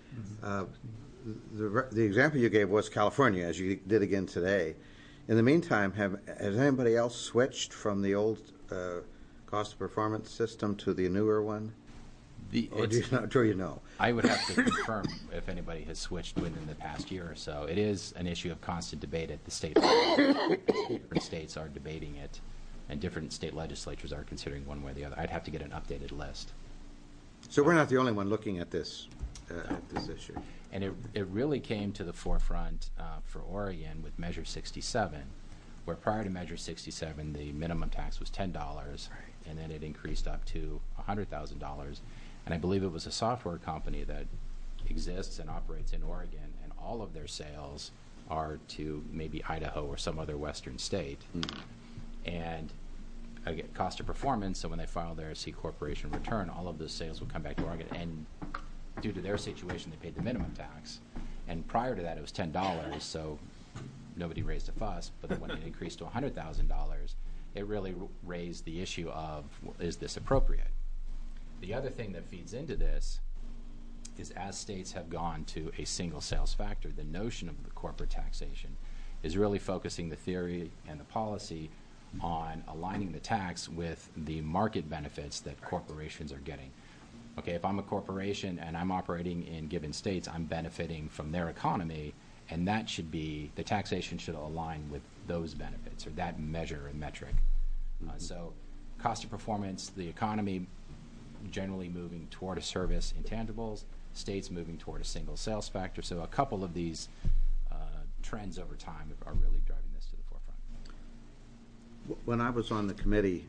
the example you gave was California, as you did again today. In the meantime, has anybody else switched from the old cost of performance system to the newer one? Or do you know? I would have to confirm if anybody has switched within the past year or so. It is an issue of constant debate at the state level. Different states are debating it, and different state legislatures are considering one way or the other. I'd have to get an updated list. So we're not the only one looking at this issue. And it really came to the forefront for Oregon with Measure 67, where prior to Measure 67, the minimum tax was $10, and then it increased up to $100,000. And I believe it was a software company that exists and operates in Oregon, and all of their sales are to maybe Idaho or some other western state. And again, cost of performance, so when they file their C corporation return, all of those sales will come back to Oregon, and due to their situation, they paid the minimum tax. And prior to that, it was $10, so nobody raised a fuss. But then when it increased to $100,000, it really raised the issue of, is this appropriate? The other thing that feeds into this is as states have gone to a single sales factor, the notion of the corporate taxation is really focusing the theory and the policy on aligning the tax with the market benefits that corporations are getting. Okay, if I'm a corporation and I'm operating in given states, I'm benefiting from their economy, and that should be, the taxation should align with those benefits, or that measure and metric. So cost of performance, the economy generally moving toward a service intangibles, states moving toward a single sales factor. So a couple of these trends over time are really driving this to the forefront. When I was on the committee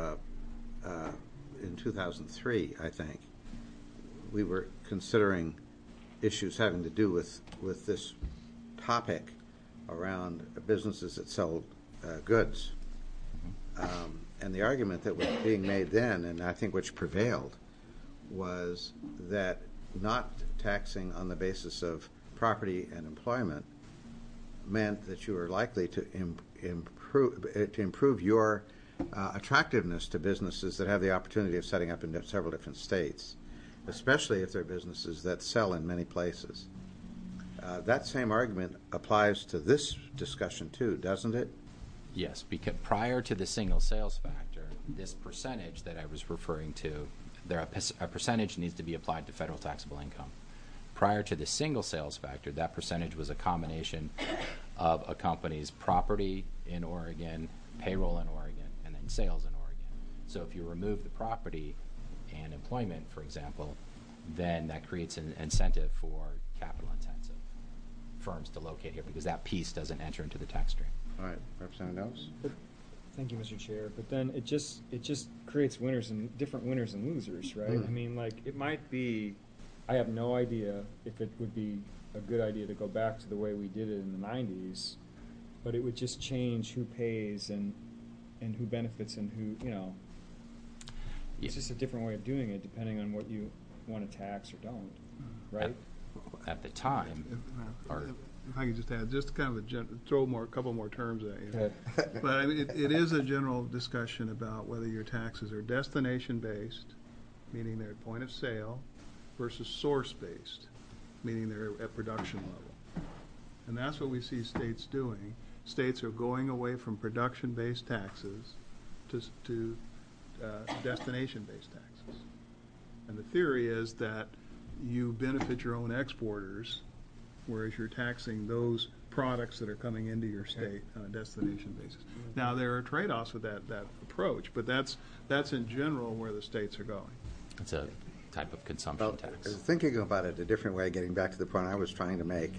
in 2003, I think, we were considering issues having to do with this topic around businesses that sell goods. And the argument that was being made then, and I think which prevailed, was that not taxing on the basis of property and employment meant that you were likely to improve your attractiveness to businesses that have the opportunity of setting up in several different states, especially if they're businesses that sell in many places. That same argument applies to this discussion too, doesn't it? Yes, because prior to the single sales factor, this percentage that I was referring to, a percentage needs to be applied to federal taxable income. Prior to the single sales factor, that percentage was a combination of a company's property in Oregon, payroll in Oregon, and then sales in Oregon. So if you remove the property and employment, for example, then that creates an incentive for capital-intensive firms to locate here because that piece doesn't enter into the tax stream. All right, Representative Knowles? Thank you, Mr. Chair. But then it just creates different winners and losers, right? I mean, like, it might be, I have no idea if it would be a good idea to go back to the way we did it in the 90s, but it would just change who pays and who benefits and who, you know. It's just a different way of doing it depending on what you want to tax or don't, right? At the time, if I could just add, just kind of a couple more terms at you. But I mean, it is a general discussion about whether your taxes are destination-based, meaning they're at point of sale, versus source-based, meaning they're at production level. And that's what we see states doing. States are going away from production-based taxes to destination-based taxes. And the theory is that you benefit your own exporters, whereas you're taxing those products that are coming into your state on a destination basis. Now, there are trade-offs with that approach, but that's in general where the states are going. It's a type of consumption tax. Thinking about it a different way, getting back to the point I was trying to make,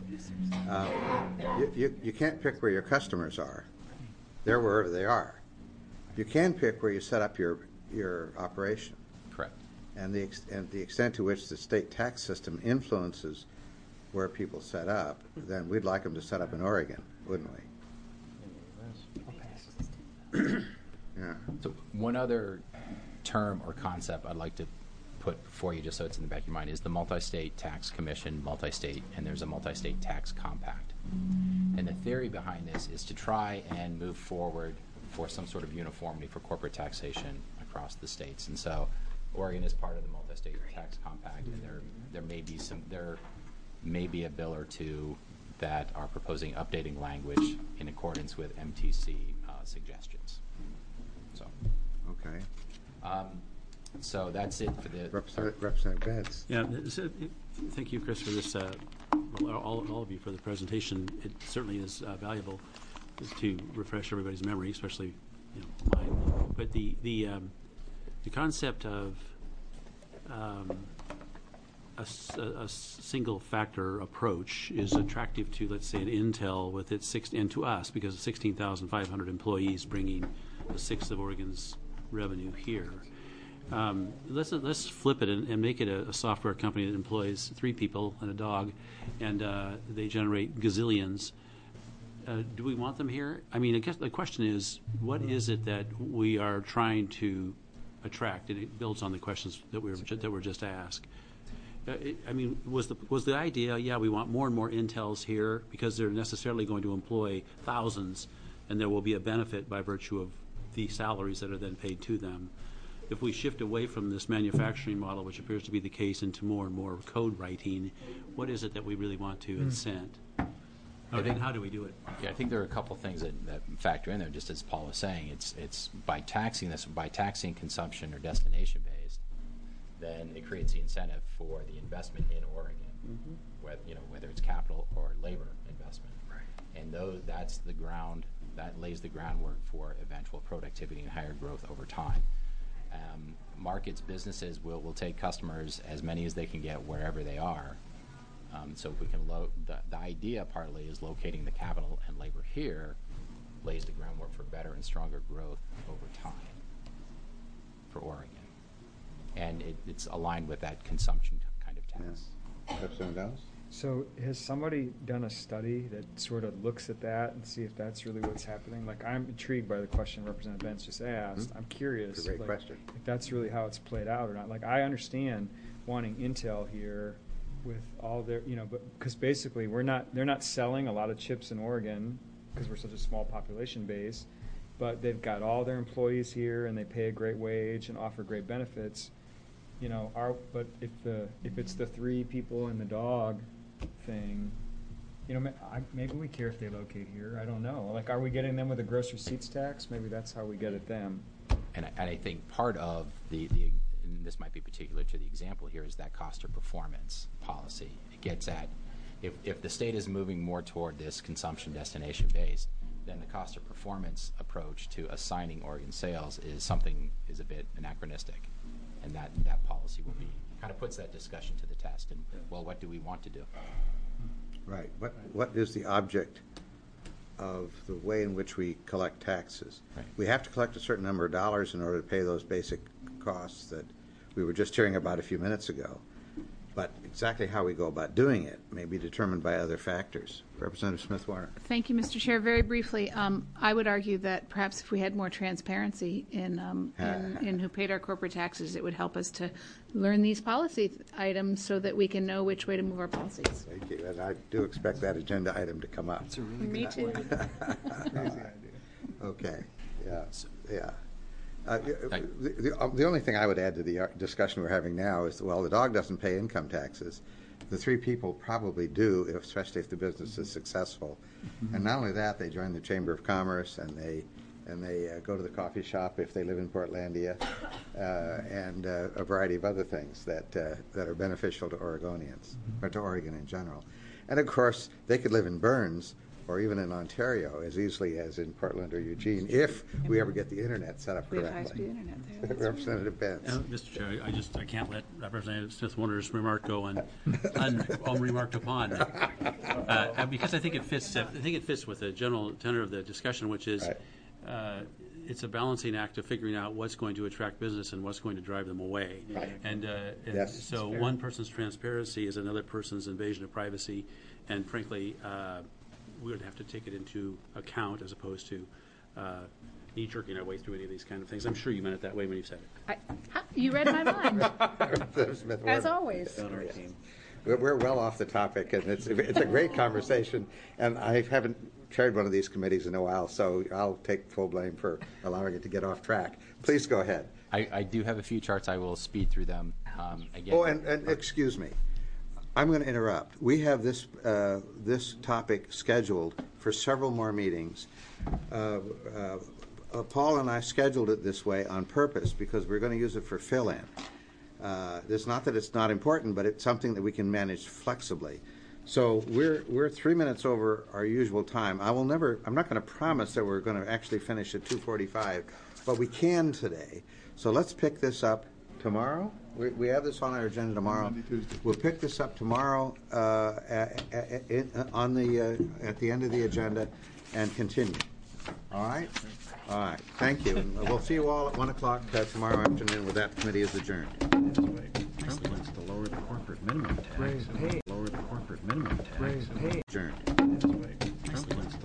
you can't pick where your customers are. They're wherever they are. You can pick where you set up your operation. Correct. And the extent to which the state tax system influences where people set up, then we'd like them to set up in Oregon, wouldn't we? Yeah. So one other term or concept I'd like to put before you, just so it's in the back of your mind, is the Multi-State Tax Commission, multi-state, and there's a multi-state tax compact. And the theory behind this is to try and move forward for some sort of uniformity for corporate taxation across the states. And so Oregon is part of the multi-state tax compact, and there may be a bill or two that are proposing updating language in accordance with MTC suggestions. So, okay. So that's it for the Representative Betts. Yeah, thank you, Chris, for this. All of you for the presentation. It certainly is valuable to refresh everybody's memory, especially mine. But the concept of a single factor approach is attractive to, let's say, an Intel with its and to us because of 16,500 employees bringing a sixth of Oregon's revenue here. Let's flip it and make it a software company that employs 3 people and a dog, and they generate gazillions. Do we want them here? I mean, I guess the question is, what is it that we are trying to attract? And it builds on the questions that were just asked. I mean, was the idea? Yeah, we want more and more Intels here because they're necessarily going to employ thousands, and there will be a benefit by virtue of the salaries that are then paid to them. If we shift away from this manufacturing model, which appears to be the case, into more and more code writing, what is it that we really want to incent? And how do we do it? Yeah, I think there are a couple things that factor in there. Just as Paul was saying, it's by taxing consumption or destination based, then it creates the incentive for the investment in Oregon, whether it's capital or labor investment. Right. And that's the ground that lays the groundwork for eventual productivity and higher growth over time. Markets, businesses will take customers as many as they can get wherever they are. So if we can the idea partly is locating the capital and labor here lays the groundwork for better and stronger growth over time for Oregon. And it's aligned with that consumption kind of tax. Yeah. So has somebody done a study that sort of looks at that and see if that's really what's happening? Like, I'm intrigued by the question Representative Benz just asked. I'm curious It's a great question. if that's really how it's played out or not. Like, I understand wanting Intel here with all their, but because basically they're not selling a lot of chips in Oregon because we're such a small population base, but they've got all their employees here and they pay a great wage and offer great benefits. But if it's the 3 people and the dog thing, maybe we care if they locate here. I don't know. Like, are we getting them with a gross receipts tax? Maybe that's how we get at them. And I think part of the and this might be particular to the example here, is that cost or performance policy. It gets at, if the state is moving more toward this consumption destination based, then the cost or performance approach to assigning Oregon sales is a bit anachronistic. And that policy will be, kind of puts that discussion to the test. And, well, what do we want to do? Right. What is the object of the way in which we collect taxes? Right. We have to collect a certain number of dollars in order to pay those basic costs that we were just hearing about a few minutes ago. But exactly how we go about doing it may be determined by other factors. Representative Smith Warner. Thank you, Mr. Chair. Very briefly, I would argue that perhaps if we had more transparency in who paid our corporate taxes, it would help us to learn these policy items so that we can know which way to move our policies. Thank you. And I do expect that agenda item to come up. It's a really Me good too. Crazy idea. Okay. Yeah. The only thing I would add to the discussion we're having now is, well, the dog doesn't pay income taxes. The 3 people probably do, especially if the business is successful. Mm-hmm. And not only that, they join the Chamber of Commerce and they go to the coffee shop if they live in Portlandia, and a variety of other things that are beneficial to Oregonians, or to Oregon in general. And of course, they could live in Burns or even in Ontario as easily as in Portland or Eugene if we ever get the internet set up We have correctly. high-speed internet there. Representative Benz. Mr. Chair, I can't let Representative Smith Warner's remark go unremarked upon, because I think it fits with the general tenor of the discussion, which is it's a balancing act of figuring out what's going to attract business and what's going to drive them away. Right. And Yes. so one person's transparency is another person's invasion of privacy, and frankly, we would have to take it into account as opposed to knee-jerking our way through any of these kind of things. I'm sure you meant it that way when you said it. You read my mind, Representative Smith Warner. as always. On our team. We're well off the topic, and it's a great conversation, and I haven't chaired one of these committees in a while, so I'll take full blame for allowing it to get off track. Please go ahead. I do have a few charts. I will speed through them. Again. Oh, and excuse me. I'm going to interrupt. We have this topic scheduled for several more meetings. Paul and I scheduled it this way on purpose because we're going to use it for fill-in. It's not that it's not important, but it's something that we can manage flexibly. So we're 3 minutes over our usual time. I'm not going to promise that we're going to actually finish at 2:45, but we can today. So let's pick this up tomorrow. We have this on our agenda tomorrow. Monday, Tuesday. We'll pick this up tomorrow at the end of the agenda and continue. All right? All right. Thank you. And we'll see you all at 1 o'clock tomorrow afternoon where that committee is adjourned. Trump wants to lower the corporate minimum tax. Lower the corporate minimum tax. Adjourned.